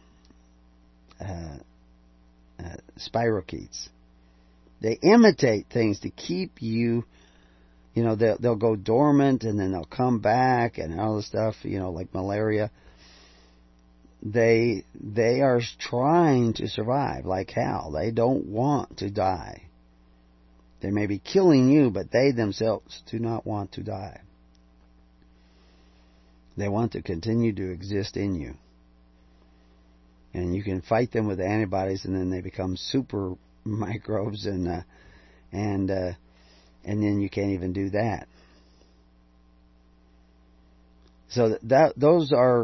spirochetes. They imitate things to keep you. They'll go dormant and then they'll come back and all this stuff. Like malaria. They are trying to survive like hell. They don't want to die. They may be killing you, but they themselves do not want to die. They want to continue to exist in you. And you can fight them with antibodies, and then they become super microbes, and then you can't even do that. So those are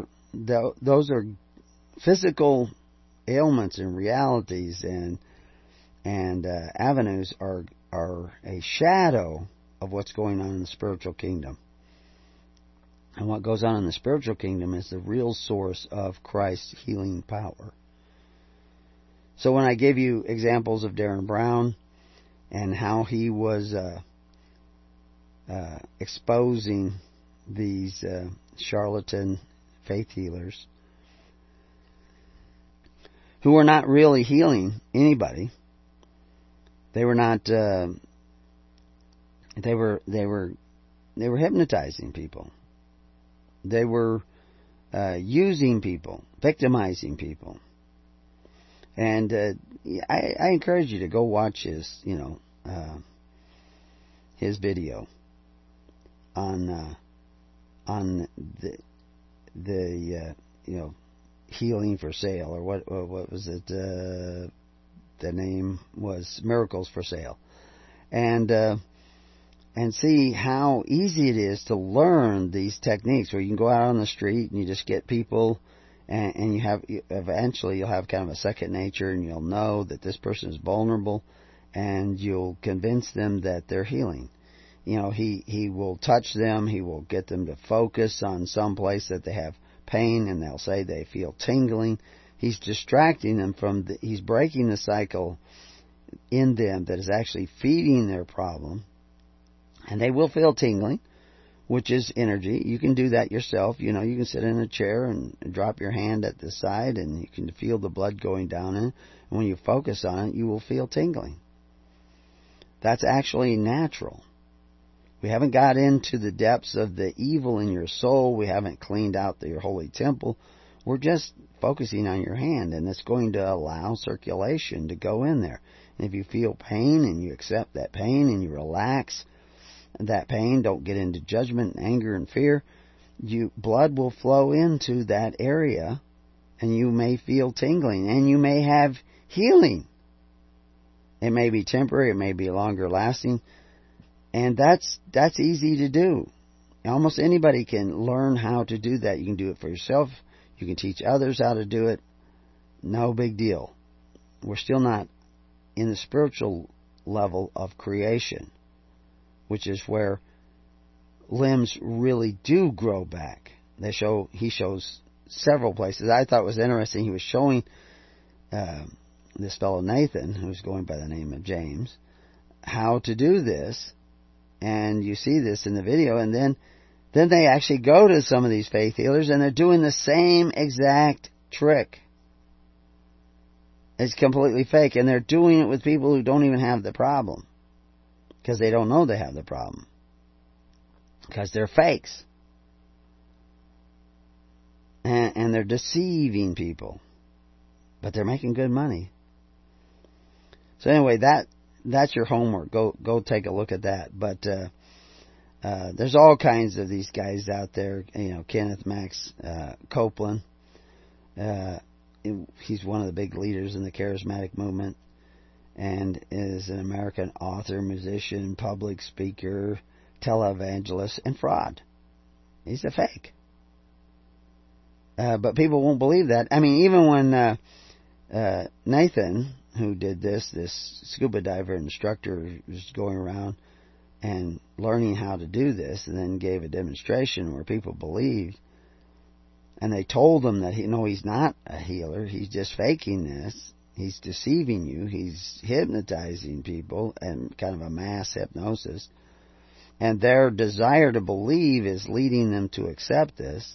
physical ailments and realities, and avenues are a shadow of what's going on in the spiritual kingdom. And what goes on in the spiritual kingdom is the real source of Christ's healing power. So when I gave you examples of Darren Brown and how he was exposing these charlatan faith healers who were not really healing anybody, they were not. They were hypnotizing people. They were using people, victimizing people. And I encourage you to go watch his video on the healing for sale, or what was it? The name was Miracles for Sale, and see how easy it is to learn these techniques, where you can go out on the street and you just get people, and eventually you'll have kind of a second nature, and you'll know that this person is vulnerable, and you'll convince them that they're healing. He will touch them, he will get them to focus on some place that they have pain, and they'll say they feel tingling. He's distracting them he's breaking the cycle in them that is actually feeding their problem. And they will feel tingling, which is energy. You can do that yourself. You can sit in a chair and drop your hand at the side, and you can feel the blood going down in it. And when you focus on it, you will feel tingling. That's actually natural. We haven't got into the depths of the evil in your soul. We haven't cleaned out your holy temple. We're just focusing on your hand, and it's going to allow circulation to go in there. And if you feel pain and you accept that pain and you relax that pain, don't get into judgment, anger, and fear, blood will flow into that area, and you may feel tingling, and you may have healing. It may be temporary, it may be longer lasting, and that's easy to do. Almost anybody can learn how to do that. You can do it for yourself. You can teach others how to do it. No big deal. We're still not in the spiritual level of creation, which is where limbs really do grow back. He shows several places. I thought it was interesting. He was showing this fellow Nathan, who's going by the name of James, how to do this. And you see this in the video, and then they actually go to some of these faith healers, and they're doing the same exact trick. It's completely fake, and they're doing it with people who don't even have the problem, because they don't know they have the problem, because they're fakes. And they're deceiving people, but they're making good money. So anyway, that's your homework. Go take a look at that. But there's all kinds of these guys out there. Kenneth Max Copeland. He's one of the big leaders in the charismatic movement, and is an American author, musician, public speaker, televangelist, and fraud. He's a fake. But people won't believe that. I mean, even when Nathan, who did this scuba diver instructor, was going around and learning how to do this, and then gave a demonstration where people believed, and they told him that he's not a healer, he's just faking this, he's deceiving you, he's hypnotizing people, and kind of a mass hypnosis, and their desire to believe is leading them to accept this,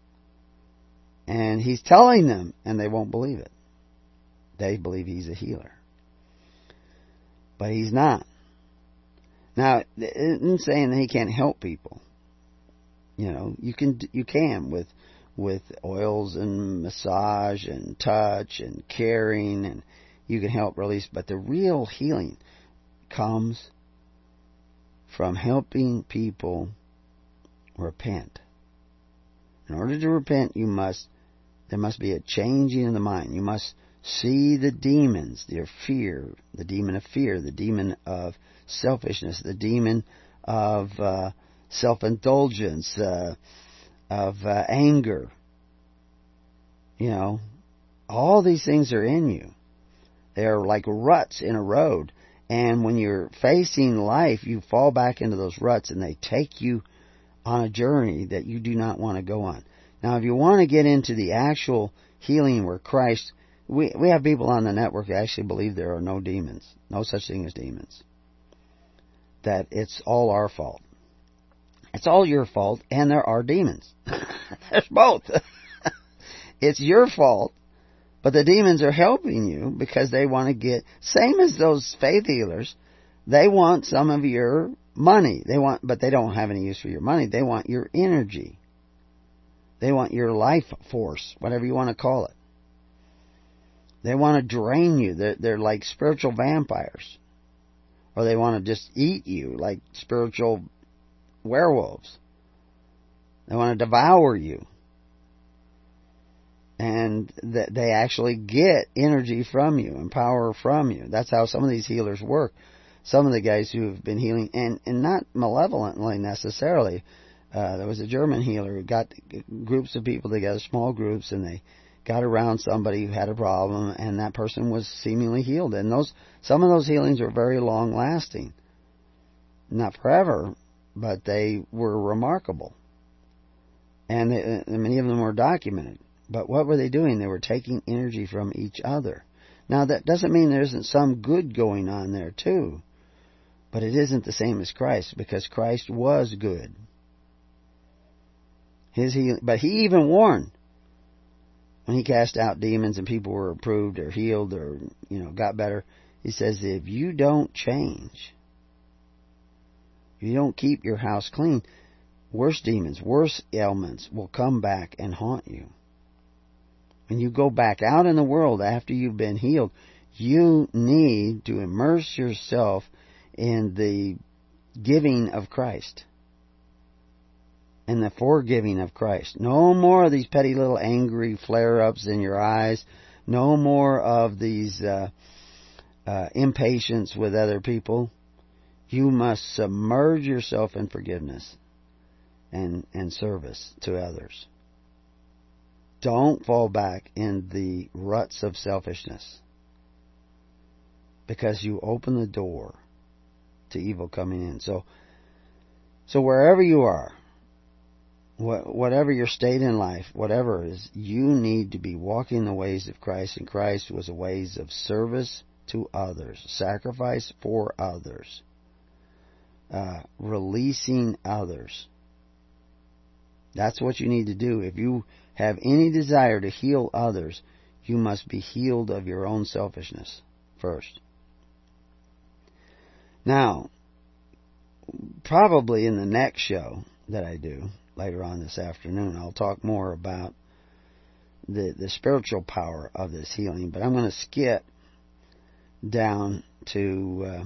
and he's telling them, and they won't believe it. They believe he's a healer. But he's not. Now, it isn't saying that he can't help people. You can with oils and massage and touch and caring, and you can help release. But the real healing comes from helping people repent. In order to repent, there must be a changing of the mind. You must see the demons, their fear, the demon of fear, the demon of selfishness, the demon of self-indulgence, of anger. All these things are in you. They're like ruts in a road. And when you're facing life, you fall back into those ruts, and they take you on a journey that you do not want to go on. Now, if you want to get into the actual healing where Christ... We have people on the network that actually believe there are no demons, no such thing as demons. That it's all our fault. It's all your fault, and there are demons. There's both. It's your fault, but the demons are helping you because they want to get... Same as those faith healers, they want some of your money. But they don't have any use for your money. They want your energy. They want your life force, whatever you want to call it. They want to drain you. They're like spiritual vampires. Or they want to just eat you like spiritual werewolves. They want to devour you. And they actually get energy from you and power from you. That's how some of these healers work. Some of the guys who have been healing, and not malevolently necessarily. There was a German healer who got groups of people together, small groups, and they got around somebody who had a problem, and that person was seemingly healed. And some of those healings were very long lasting. Not forever, but they were remarkable. And many of them were documented. But what were they doing? They were taking energy from each other. Now, that doesn't mean there isn't some good going on there, too. But it isn't the same as Christ, because Christ was good. His healing, but he even warned when he cast out demons and people were improved or healed or, got better. He says, if you don't change, if you don't keep your house clean, worse demons, worse ailments will come back and haunt you. When you go back out in the world after you've been healed, you need to immerse yourself in the giving of Christ and the forgiving of Christ. No more of these petty little angry flare-ups in your eyes. No more of these impatience with other people. You must submerge yourself in forgiveness and service to others. Don't fall back in the ruts of selfishness, because you open the door to evil coming in. So wherever you are, whatever your state in life, whatever it is, you need to be walking the ways of Christ, and Christ was the ways of service to others, sacrifice for others, releasing others. That's what you need to do. If you have any desire to heal others, you must be healed of your own selfishness first. Now, probably in the next show that I do later on this afternoon, I'll talk more about the spiritual power of this healing. But I'm going to skip down to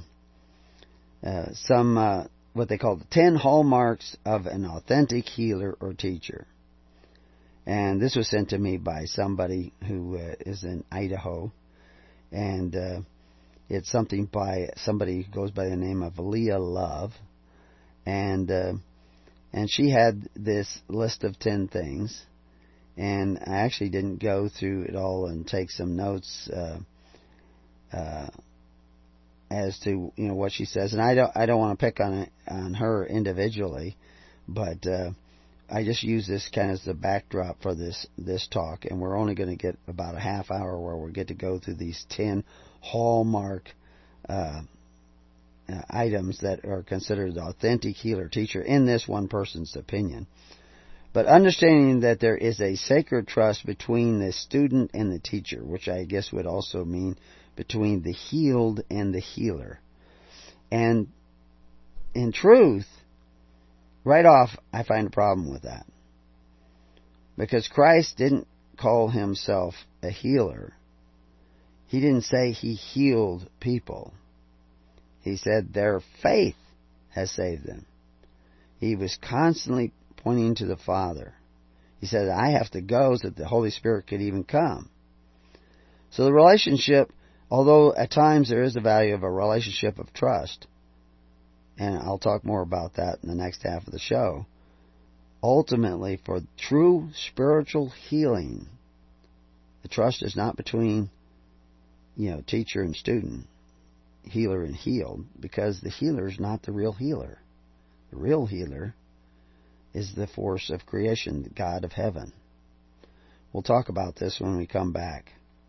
some what they call the 10 hallmarks of an authentic healer or teacher. And this was sent to me by somebody who is in Idaho. And it's something by somebody who goes by the name of Leah Love. And she had this list of 10 things. And I actually didn't go through it all and take some notes as to what she says. And I don't want to pick on her individually, but I just use this kind of as the backdrop for this talk, and we're only going to get about a half hour where we get to go through these 10 hallmark items that are considered the authentic healer teacher in this one person's opinion. But understanding that there is a sacred trust between the student and the teacher, which I guess would also mean between the healed and the healer. And in truth, right off, I find a problem with that. Because Christ didn't call himself a healer. He didn't say he healed people. He said their faith has saved them. He was constantly pointing to the Father. He said, I have to go so that the Holy Spirit could even come. So the relationship, although at times there is the value of a relationship of trust, and I'll talk more about that in the next half of the show, ultimately for true spiritual healing, the trust is not between, teacher and student, healer and healed, because the healer is not the real healer. The real healer is the force of creation, the God of heaven. We'll talk about this when we come back.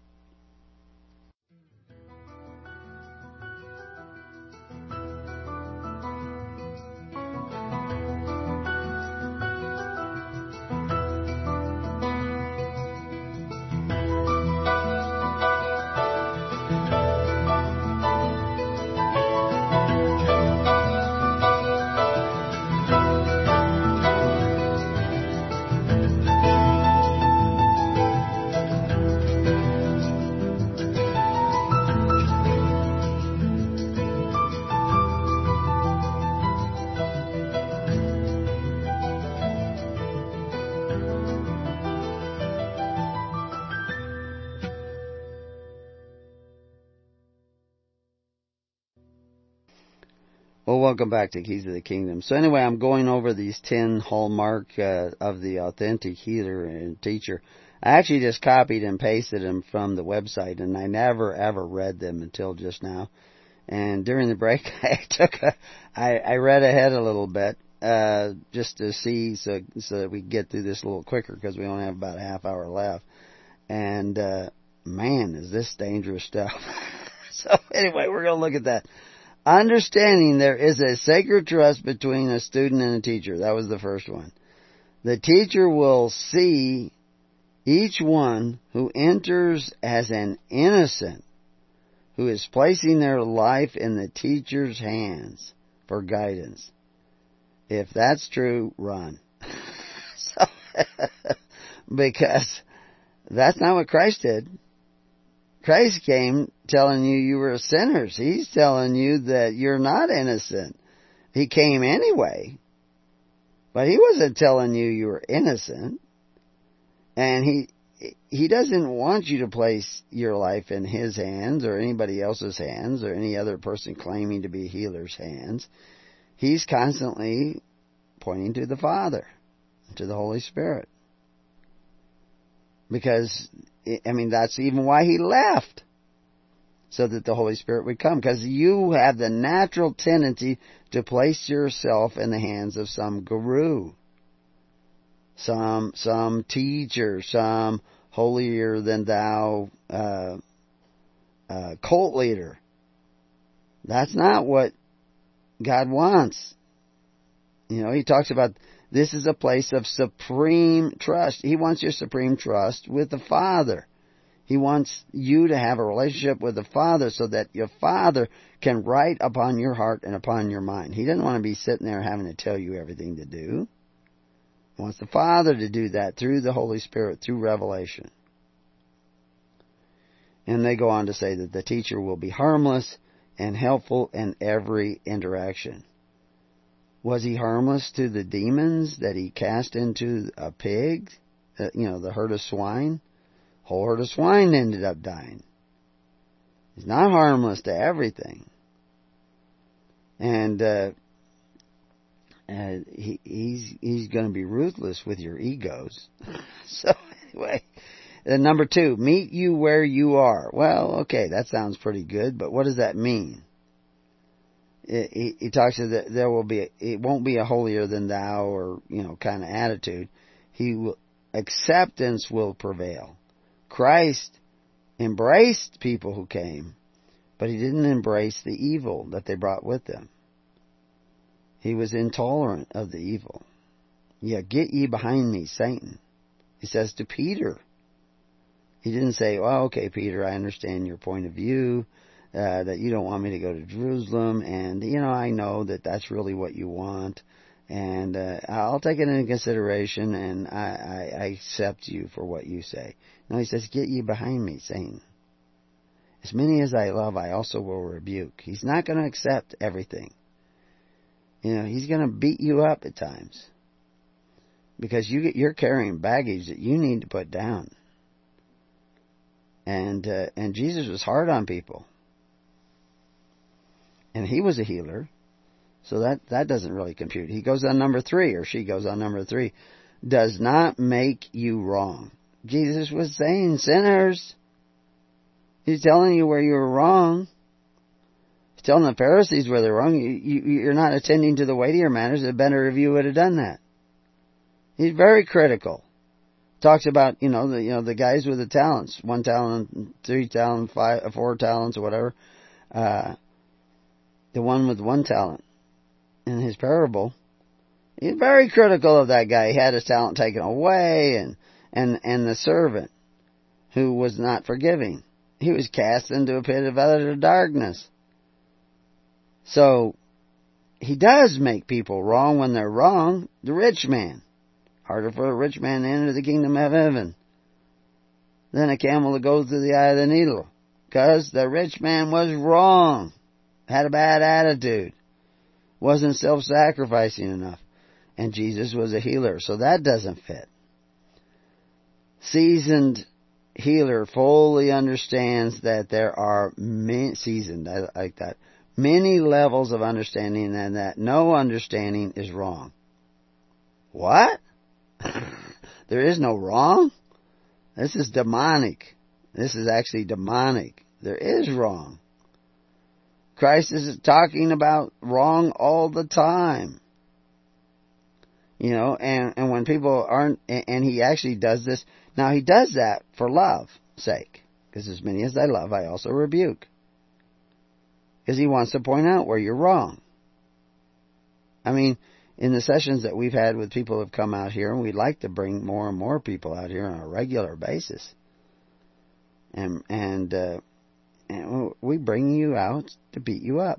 Well, welcome back to Keys of the Kingdom. So anyway, I'm going over these 10 hallmark of the authentic healer and teacher. I actually just copied and pasted them from the website, and I never ever read them until just now. And during the break, I read ahead a little bit just to see so that we can get through this a little quicker, because we only have about a half hour left. And man, is this dangerous stuff. So anyway, we're going to look at that. Understanding there is a sacred trust between a student and a teacher. That was the first one. The teacher will see each one who enters as an innocent, who is placing their life in the teacher's hands for guidance. If that's true, run. Because that's not what Christ did. Christ came telling you were sinners. He's telling you that you're not innocent. He came anyway. But he wasn't telling you were innocent. And he doesn't want you to place your life in his hands or anybody else's hands or any other person claiming to be a healer's hands. He's constantly pointing to the Father, to the Holy Spirit. Because, that's even why he left. So that the Holy Spirit would come. Because you have the natural tendency to place yourself in the hands of some guru. Some teacher, some holier than thou cult leader. That's not what God wants. He talks about this is a place of supreme trust. He wants your supreme trust with the Father. He wants you to have a relationship with the Father so that your Father can write upon your heart and upon your mind. He doesn't want to be sitting there having to tell you everything to do. He wants the Father to do that through the Holy Spirit, through revelation. And they go on to say that the teacher will be harmless and helpful in every interaction. Was he harmless to the demons that he cast into a pig? The herd of swine? Whole herd of swine ended up dying. He's not harmless to everything. And he's going to be ruthless with your egos. So anyway, number 2, meet you where you are. Well, okay, that sounds pretty good, but what does that mean? He talks that it won't be a holier than thou or kind of attitude. Acceptance will prevail. Christ embraced people who came, but he didn't embrace the evil that they brought with them. He was intolerant of the evil. Yeah, get ye behind me, Satan. He says to Peter. He didn't say, well, okay, Peter, I understand your point of view, that you don't want me to go to Jerusalem, and, I know that that's really what you want, and I'll take it into consideration, and I accept you for what you say. No, he says, get ye behind me, Satan. As many as I love, I also will rebuke. He's not going to accept everything. He's going to beat you up at times. Because you're carrying baggage that you need to put down. And Jesus was hard on people. And he was a healer. So that doesn't really compute. He goes on number 3, or she goes on number 3. Does not make you wrong. Jesus was saying, sinners. He's telling you where you were wrong. He's telling the Pharisees where they're wrong. You're not attending to the weightier matters. It'd better if you would have done that. He's very critical. Talks about, the guys with the talents. 1 talent, 3 talents, 4 talents, or whatever. The one with 1 talent. In his parable, he's very critical of that guy. He had his talent taken away, and the servant who was not forgiving. He was cast into a pit of utter darkness. So, he does make people wrong when they're wrong. The rich man. Harder for a rich man to enter the kingdom of heaven than a camel to go through the eye of the needle. Because the rich man was wrong. Had a bad attitude. Wasn't self-sacrificing enough. And Jesus was a healer, so that doesn't fit. Seasoned healer fully understands that there are I like that. Many levels of understanding, and that no understanding is wrong. What? There is no wrong? This is demonic. This is actually demonic. There is wrong. Christ is talking about wrong all the time. And when people aren't, and he actually does this. Now he does that for love's sake. Because as many as I love, I also rebuke. Because he wants to point out where you're wrong. in the sessions that we've had with people who have come out here, and we'd like to bring more and more people out here on a regular basis. And we bring you out to beat you up.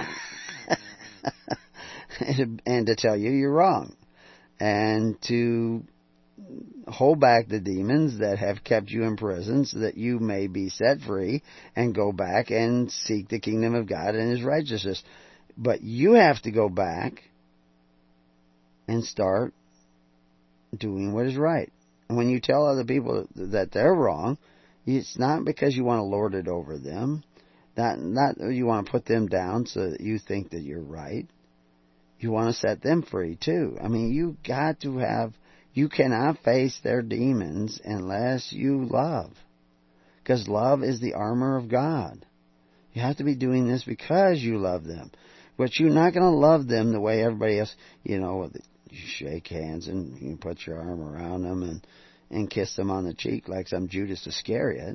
And to tell you you're wrong. And to hold back the demons that have kept you in prison so that you may be set free and go back and seek the kingdom of God and His righteousness. But you have to go back and start doing what is right. And when you tell other people that they're wrong, it's not because you want to lord it over them, not you want to put them down so that you think that you're right. You want to set them free too. I mean, you cannot face their demons unless you love. Because love is the armor of God. You have to be doing this because you love them. But you're not going to love them the way everybody else, you shake hands and you put your arm around them and kiss them on the cheek like some Judas Iscariot.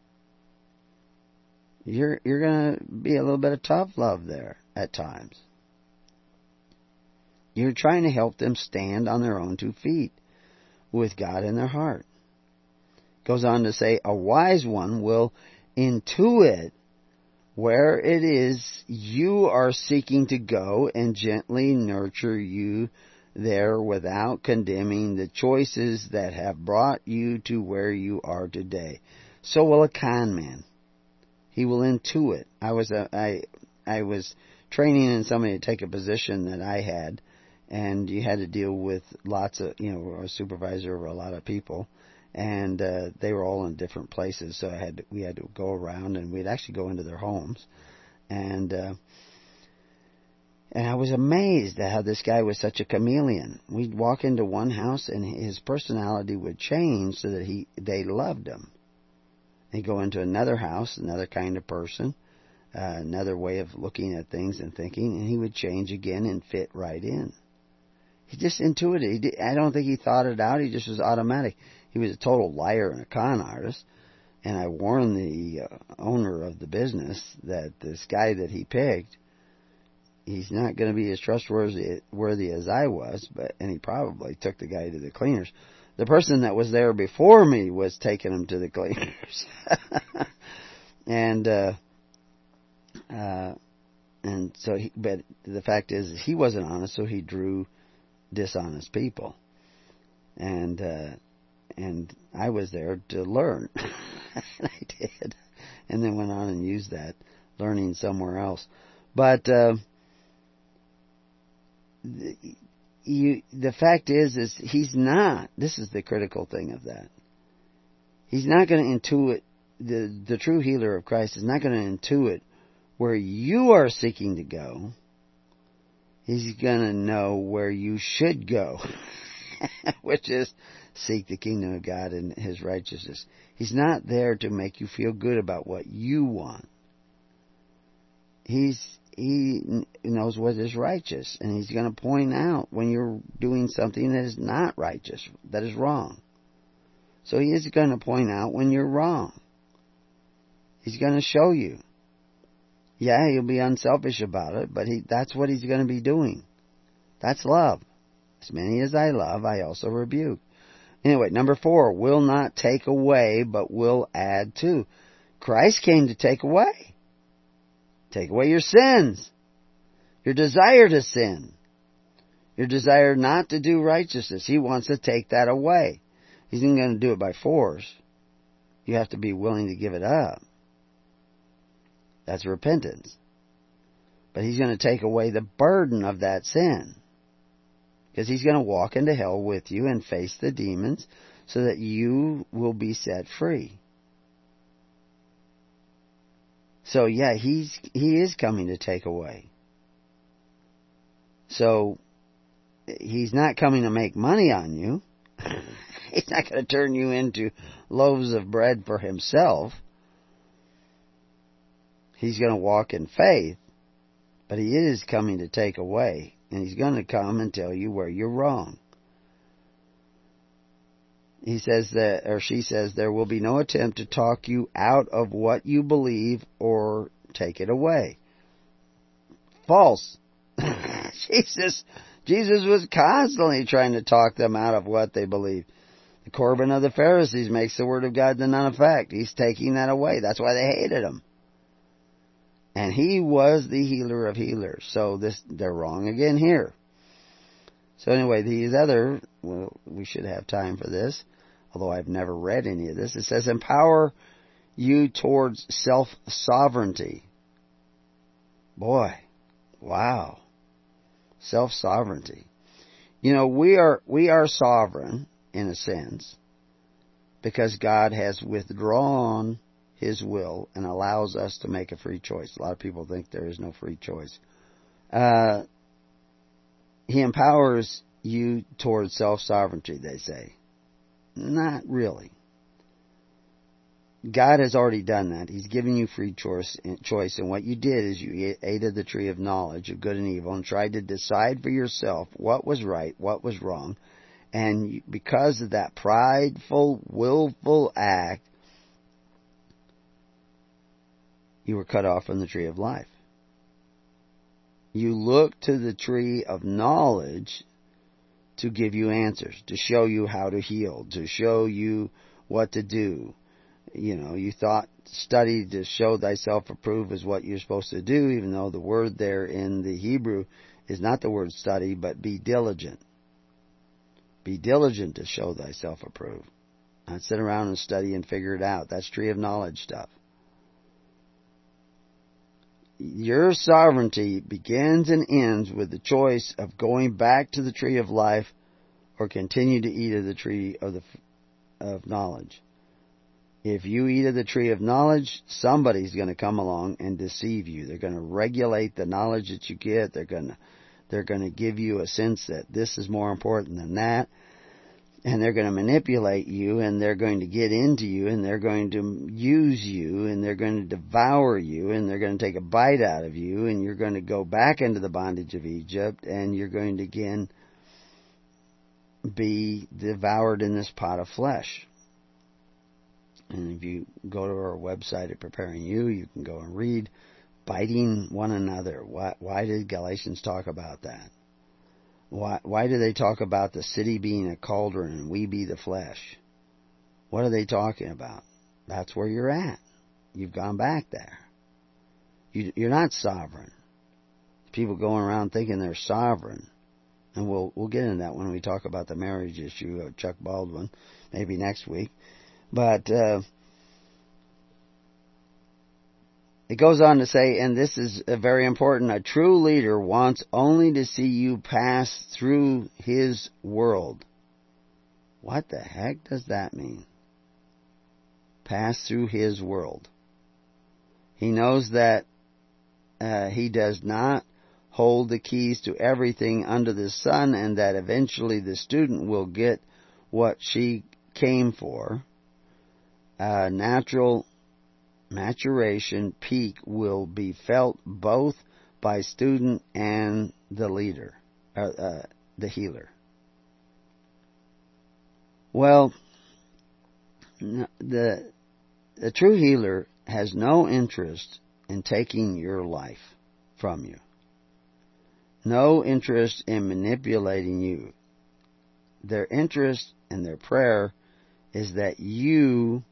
You're going to be a little bit of tough love there at times. You're trying to help them stand on their own 2 feet with God in their heart. Goes on to say, a wise one will intuit where it is you are seeking to go and gently nurture you there without condemning the choices that have brought you to where you are today. So will a kind man. He will intuit. I was training in somebody to take a position that I had, and you had to deal with lots of, a supervisor over a lot of people, and they were all in different places, so we had to go around, and we'd actually go into their homes, and I was amazed at how this guy was such a chameleon. We'd walk into one house, and his personality would change so that they loved him. He'd go into another house, another kind of person, another way of looking at things and thinking, and he would change again and fit right in. He just intuited. I don't think he thought it out. He just was automatic. He was a total liar and a con artist. And I warned the owner of the business that this guy that he picked, he's not going to be as trustworthy as I was. And he probably took the guy to the cleaners. The person that was there before me was taking him to the cleaners. And so, but the fact is, he wasn't honest, so he drew dishonest people, and I was there to learn. And I did, and then went on and used that learning somewhere else. But the fact is he's not. This is the critical thing of that. He's not going to intuit. The true healer of Christ is not going to intuit where you are seeking to go. He's going to know where you should go, which is seek the kingdom of God and His righteousness. He's not there to make you feel good about what you want. He knows what is righteous, and He's going to point out when you're doing something that is not righteous, that is wrong. So He is going to point out when you're wrong. He's going to show you. Yeah, He'll be unselfish about it, but that's what He's going to be doing. That's love. As many as I love, I also rebuke. Anyway, number 4, will not take away, but will add to. Christ came to take away. Take away your sins. Your desire to sin. Your desire not to do righteousness. He wants to take that away. He's not going to do it by force. You have to be willing to give it up. That's repentance. But He's going to take away the burden of that sin. Because He's going to walk into hell with you and face the demons so that you will be set free. So yeah, He is coming to take away. So He's not coming to make money on you. He's not going to turn you into loaves of bread for Himself. He's going to walk in faith, but He is coming to take away, and He's going to come and tell you where you're wrong. He says that, or she says, there will be no attempt to talk you out of what you believe or take it away. False. Jesus was constantly trying to talk them out of what they believed. The Corban of the Pharisees makes the Word of God to none effect. He's taking that away. That's why they hated him. And he was the healer of healers. So they're wrong again here. So anyway, we should have time for this, although I've never read any of this. It says, empower you towards self-sovereignty. Boy, wow. Self-sovereignty. You know, we are sovereign, in a sense, because God has withdrawn His will and allows us to make a free choice. A lot of people think there is no free choice. He empowers you towards self-sovereignty, they say. Not really. God has already done that. He's given you free choice, and what you did is you ate of the tree of knowledge of good and evil and tried to decide for yourself what was right, what was wrong, and because of that prideful, willful act, you were cut off from the tree of life. You look to the tree of knowledge to give you answers, to show you how to heal, to show you what to do. You know, you thought study to show thyself approved is what you're supposed to do, even though the word there in the Hebrew is not the word study, but be diligent. Be diligent to show thyself approved. Not sit around and study and figure it out. That's tree of knowledge stuff. Your sovereignty begins and ends with the choice of going back to the tree of life or continue to eat of the tree of knowledge. If you eat of the tree of knowledge, somebody's going to come along and deceive you. They're going to regulate the knowledge that you get. They're going to give you a sense that this is more important than that. And they're going to manipulate you, and they're going to get into you, and they're going to use you, and they're going to devour you, and they're going to take a bite out of you, and you're going to go back into the bondage of Egypt, and you're going to again be devoured in this pot of flesh. And if you go to our website at Preparing You, you can go and read biting one another. Why did Galatians talk about that? Why do they talk about the city being a cauldron and we be the flesh? What are they talking about? That's where you're at. You've gone back there. You're not sovereign. People going around thinking they're sovereign. And we'll get into that when we talk about the marriage issue of Chuck Baldwin, maybe next week. But it goes on to say, and this is very important, a true leader wants only to see you pass through his world. What the heck does that mean? Pass through his world. He knows that he does not hold the keys to everything under the sun, and that eventually the student will get what she came for. Natural maturation peak will be felt both by student and the leader, the healer. Well, the true healer has no interest in taking your life from you. No interest in manipulating you. Their interest and their prayer is that you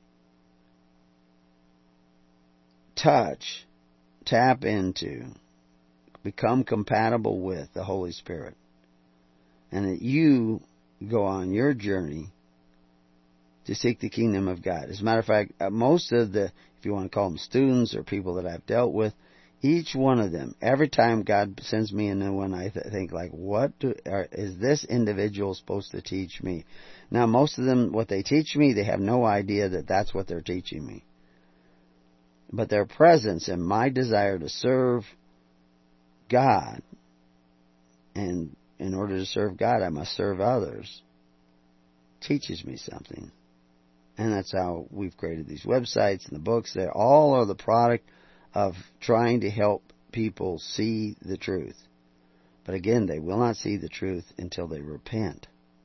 tap into, become compatible with the Holy Spirit, and that you go on your journey to seek the kingdom of God. As a matter of fact, most of the, if you want to call them students or people that I've dealt with, each one of them, every time God sends me a new one, I think like, is this individual supposed to teach me? Now, most of them, what they teach me, they have no idea that that's what they're teaching me. But their presence and my desire to serve God, and in order to serve God, I must serve others, teaches me something. And that's how we've created these websites and the books. They all are the product of trying to help people see the truth. But again, they will not see the truth until they repent.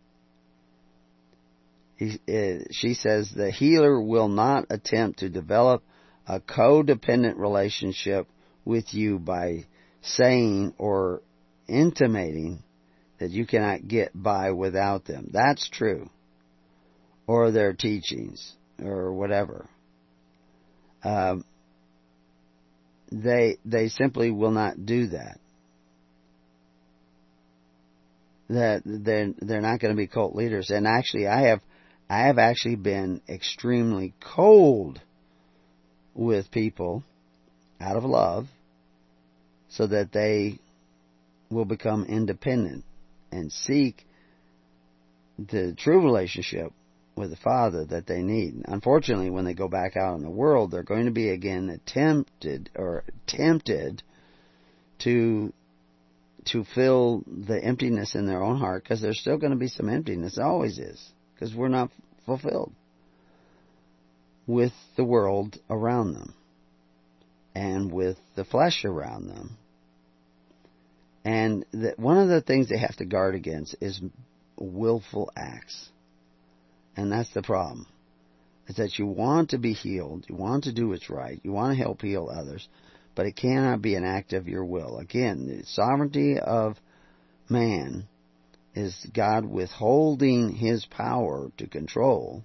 She says the healer will not attempt to develop a codependent relationship with you by saying or intimating that you cannot get by without them. That's true. Or their teachings, or whatever. They simply will not do that. That they're not going to be cult leaders. And actually, I have actually been extremely cold with people out of love, so that they will become independent and seek the true relationship with the Father that they need. Unfortunately, when they go back out in the world, they're going to be again tempted to fill the emptiness in their own heart, because there's still going to be some emptiness. There always is, because we're not fulfilled with the world around them and with the flesh around them. And one of the things they have to guard against is willful acts. And that's the problem. Is that you want to be healed, you want to do what's right, you want to help heal others, but it cannot be an act of your will. Again, the sovereignty of man is God withholding His power to control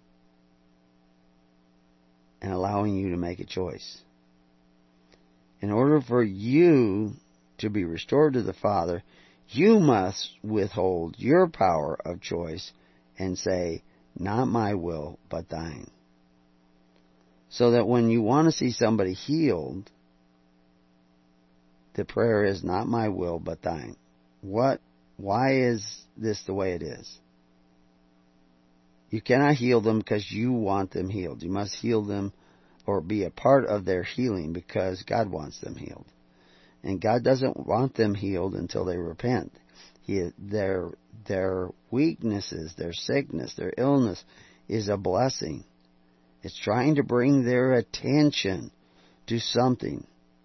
and allowing you to make a choice. In order for you to be restored to the Father, you must withhold your power of choice and say, not my will, but thine. So that when you want to see somebody healed, the prayer is, not my will, but thine. Why is this the way it is? You cannot heal them because you want them healed. You must heal them or be a part of their healing because God wants them healed. And God doesn't want them healed until they repent. Their weaknesses, their sickness, their illness is a blessing. It's trying to bring their attention to something.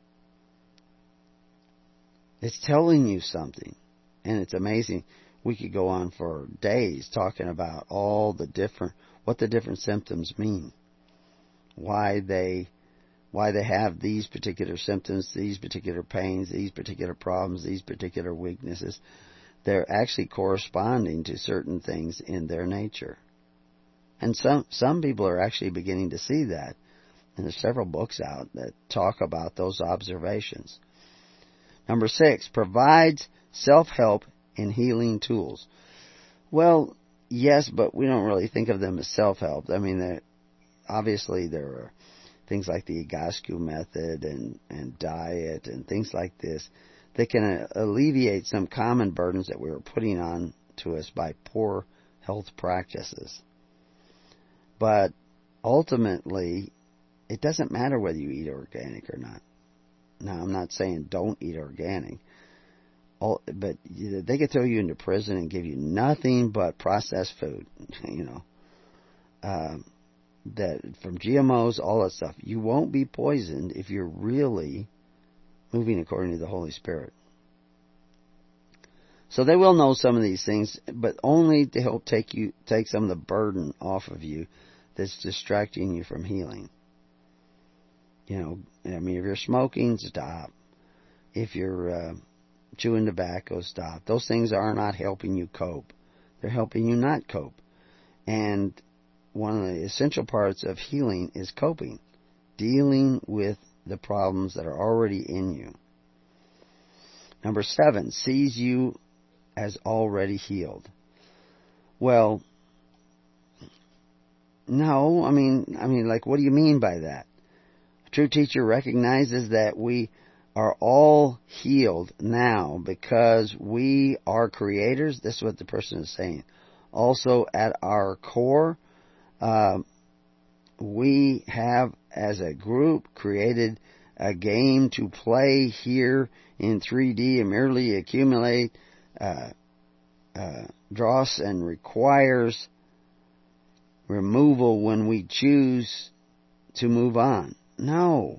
It's telling you something. And it's amazing. We could go on for days talking about what the different symptoms mean. Why they have these particular symptoms, these particular pains, these particular problems, these particular weaknesses. They're actually corresponding to certain things in their nature. And some people are actually beginning to see that. And there's several books out that talk about those observations. Number 6, provides self-help and healing tools. Well, yes, but we don't really think of them as self-help. I mean, obviously there are things like the Egoscue method and diet and things like this that can alleviate some common burdens that we were putting on to us by poor health practices. But ultimately, it doesn't matter whether you eat organic or not. Now, I'm not saying don't eat organic, but they could throw you into prison and give you nothing but processed food, that from GMOs, all that stuff. You won't be poisoned if you're really moving according to the Holy Spirit. So they will know some of these things, but only to help take some of the burden off of you that's distracting you from healing. If you're smoking, stop. If you're chewing tobacco, stop. Those things are not helping you cope. They're helping you not cope. And one of the essential parts of healing is coping, dealing with the problems that are already in you. Number 7, sees you as already healed. Well, no, I mean, what do you mean by that? A true teacher recognizes that we are all healed now because we are creators. This is what the person is saying. Also, at our core, we have, as a group, created a game to play here in 3D and merely accumulate dross and requires removal when we choose to move on. No.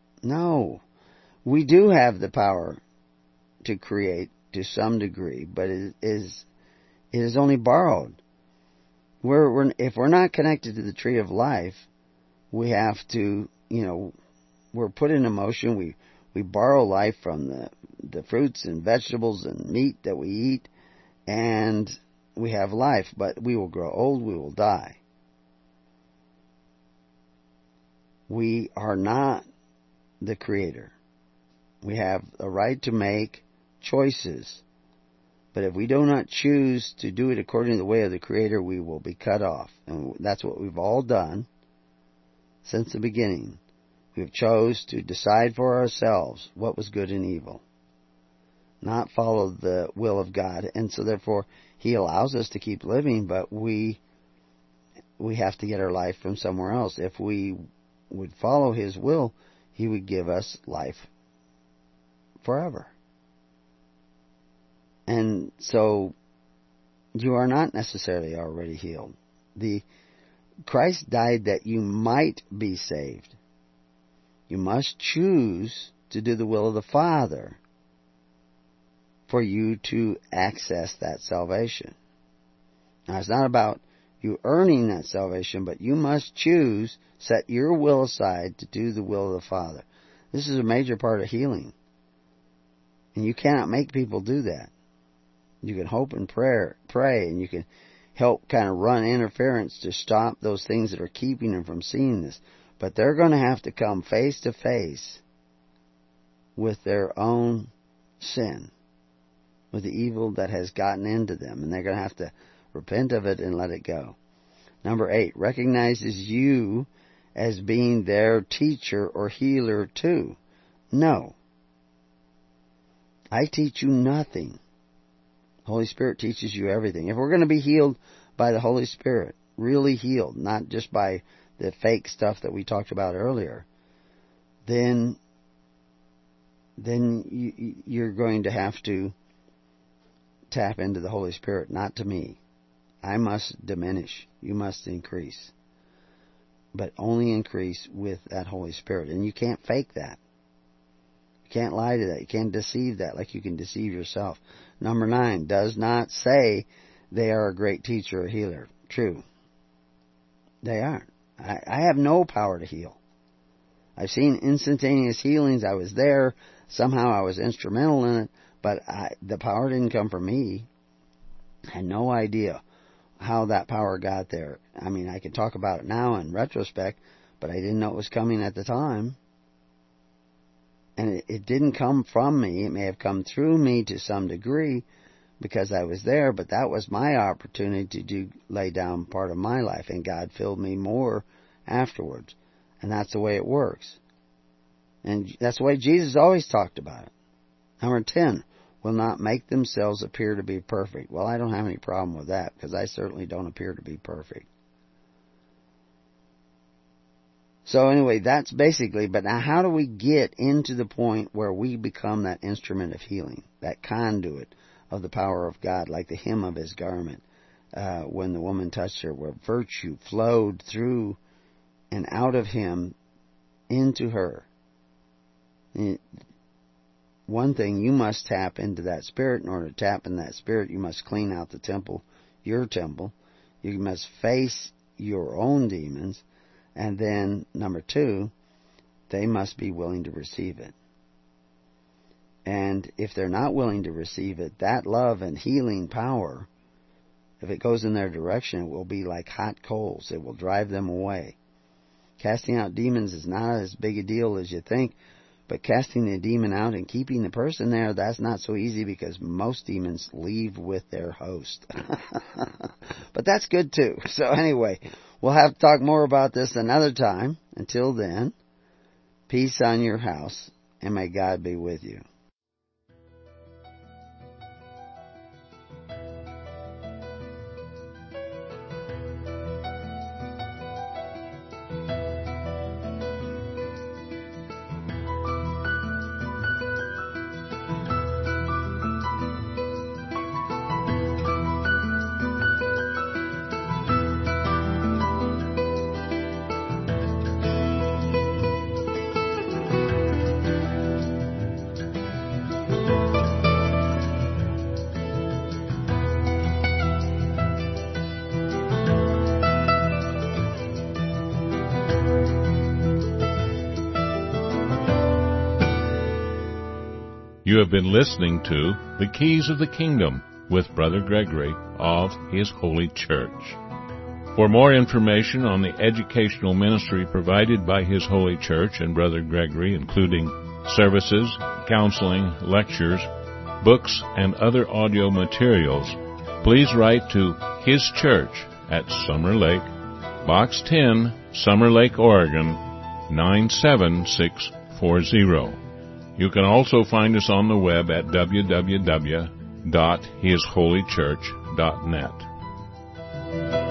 We do have the power to create to some degree, but it is only borrowed. If we're not connected to the tree of life, we have to, we're put in motion. We borrow life from the fruits and vegetables and meat that we eat, and we have life, but we will grow old, we will die. We are not the Creator. We have a right to make choices, but if we do not choose to do it according to the way of the Creator, we will be cut off. And that's what we've all done since the beginning. We've chose to decide for ourselves what was good and evil, not follow the will of God. And so therefore, He allows us to keep living, but we have to get our life from somewhere else. If we would follow His will, He would give us life forever. And so you are not necessarily already healed. Christ died that you might be saved. You must choose to do the will of the Father for you to access that salvation. Now, it's not about you earning that salvation, but you must choose, set your will aside to do the will of the Father. This is a major part of healing. And you cannot make people do that. You can hope and pray, and you can help kind of run interference to stop those things that are keeping them from seeing this. But they're going to have to come face to face with their own sin, with the evil that has gotten into them. And they're going to have to repent of it and let it go. Number 8, recognizes you as being their teacher or healer too. No. I teach you nothing. Holy Spirit teaches you everything. If we're going to be healed by the Holy Spirit, really healed, not just by the fake stuff that we talked about earlier, then you're going to have to tap into the Holy Spirit, not to me. I must diminish. You must increase. But only increase with that Holy Spirit. And you can't fake that. You can't lie to that. You can't deceive that like you can deceive yourself. Number 9, does not say they are a great teacher or healer. True. They aren't. I have no power to heal. I've seen instantaneous healings. I was there. Somehow I was instrumental in it. But the power didn't come from me. I had no idea how that power got there. I mean, I can talk about it now in retrospect, but I didn't know it was coming at the time. And it didn't come from me. It may have come through me to some degree because I was there, but that was my opportunity to lay down part of my life, and God filled me more afterwards. And that's the way it works. And that's the way Jesus always talked about it. Number 10, will not make themselves appear to be perfect. Well, I don't have any problem with that because I certainly don't appear to be perfect. So anyway, that's basically, but now how do we get into the point where we become that instrument of healing, that conduit of the power of God, like the hem of His garment, when the woman touched her, where virtue flowed through and out of Him into her. One thing, you must tap into that Spirit. In order to tap in that Spirit, you must clean out the temple, your temple. You must face your own demons. And then, number 2, they must be willing to receive it. And if they're not willing to receive it, that love and healing power, if it goes in their direction, it will be like hot coals. It will drive them away. Casting out demons is not as big a deal as you think, but casting the demon out and keeping the person there, that's not so easy because most demons leave with their host. But that's good too. So anyway, we'll have to talk more about this another time. Until then, peace on your house, and may God be with you. You have been listening to The Keys of the Kingdom with Brother Gregory of His Holy Church. For more information on the educational ministry provided by His Holy Church and Brother Gregory, including services, counseling, lectures, books, and other audio materials, please write to His Church at Summer Lake, Box 10, Summer Lake, Oregon, 97640. You can also find us on the web at www.hisholychurch.net.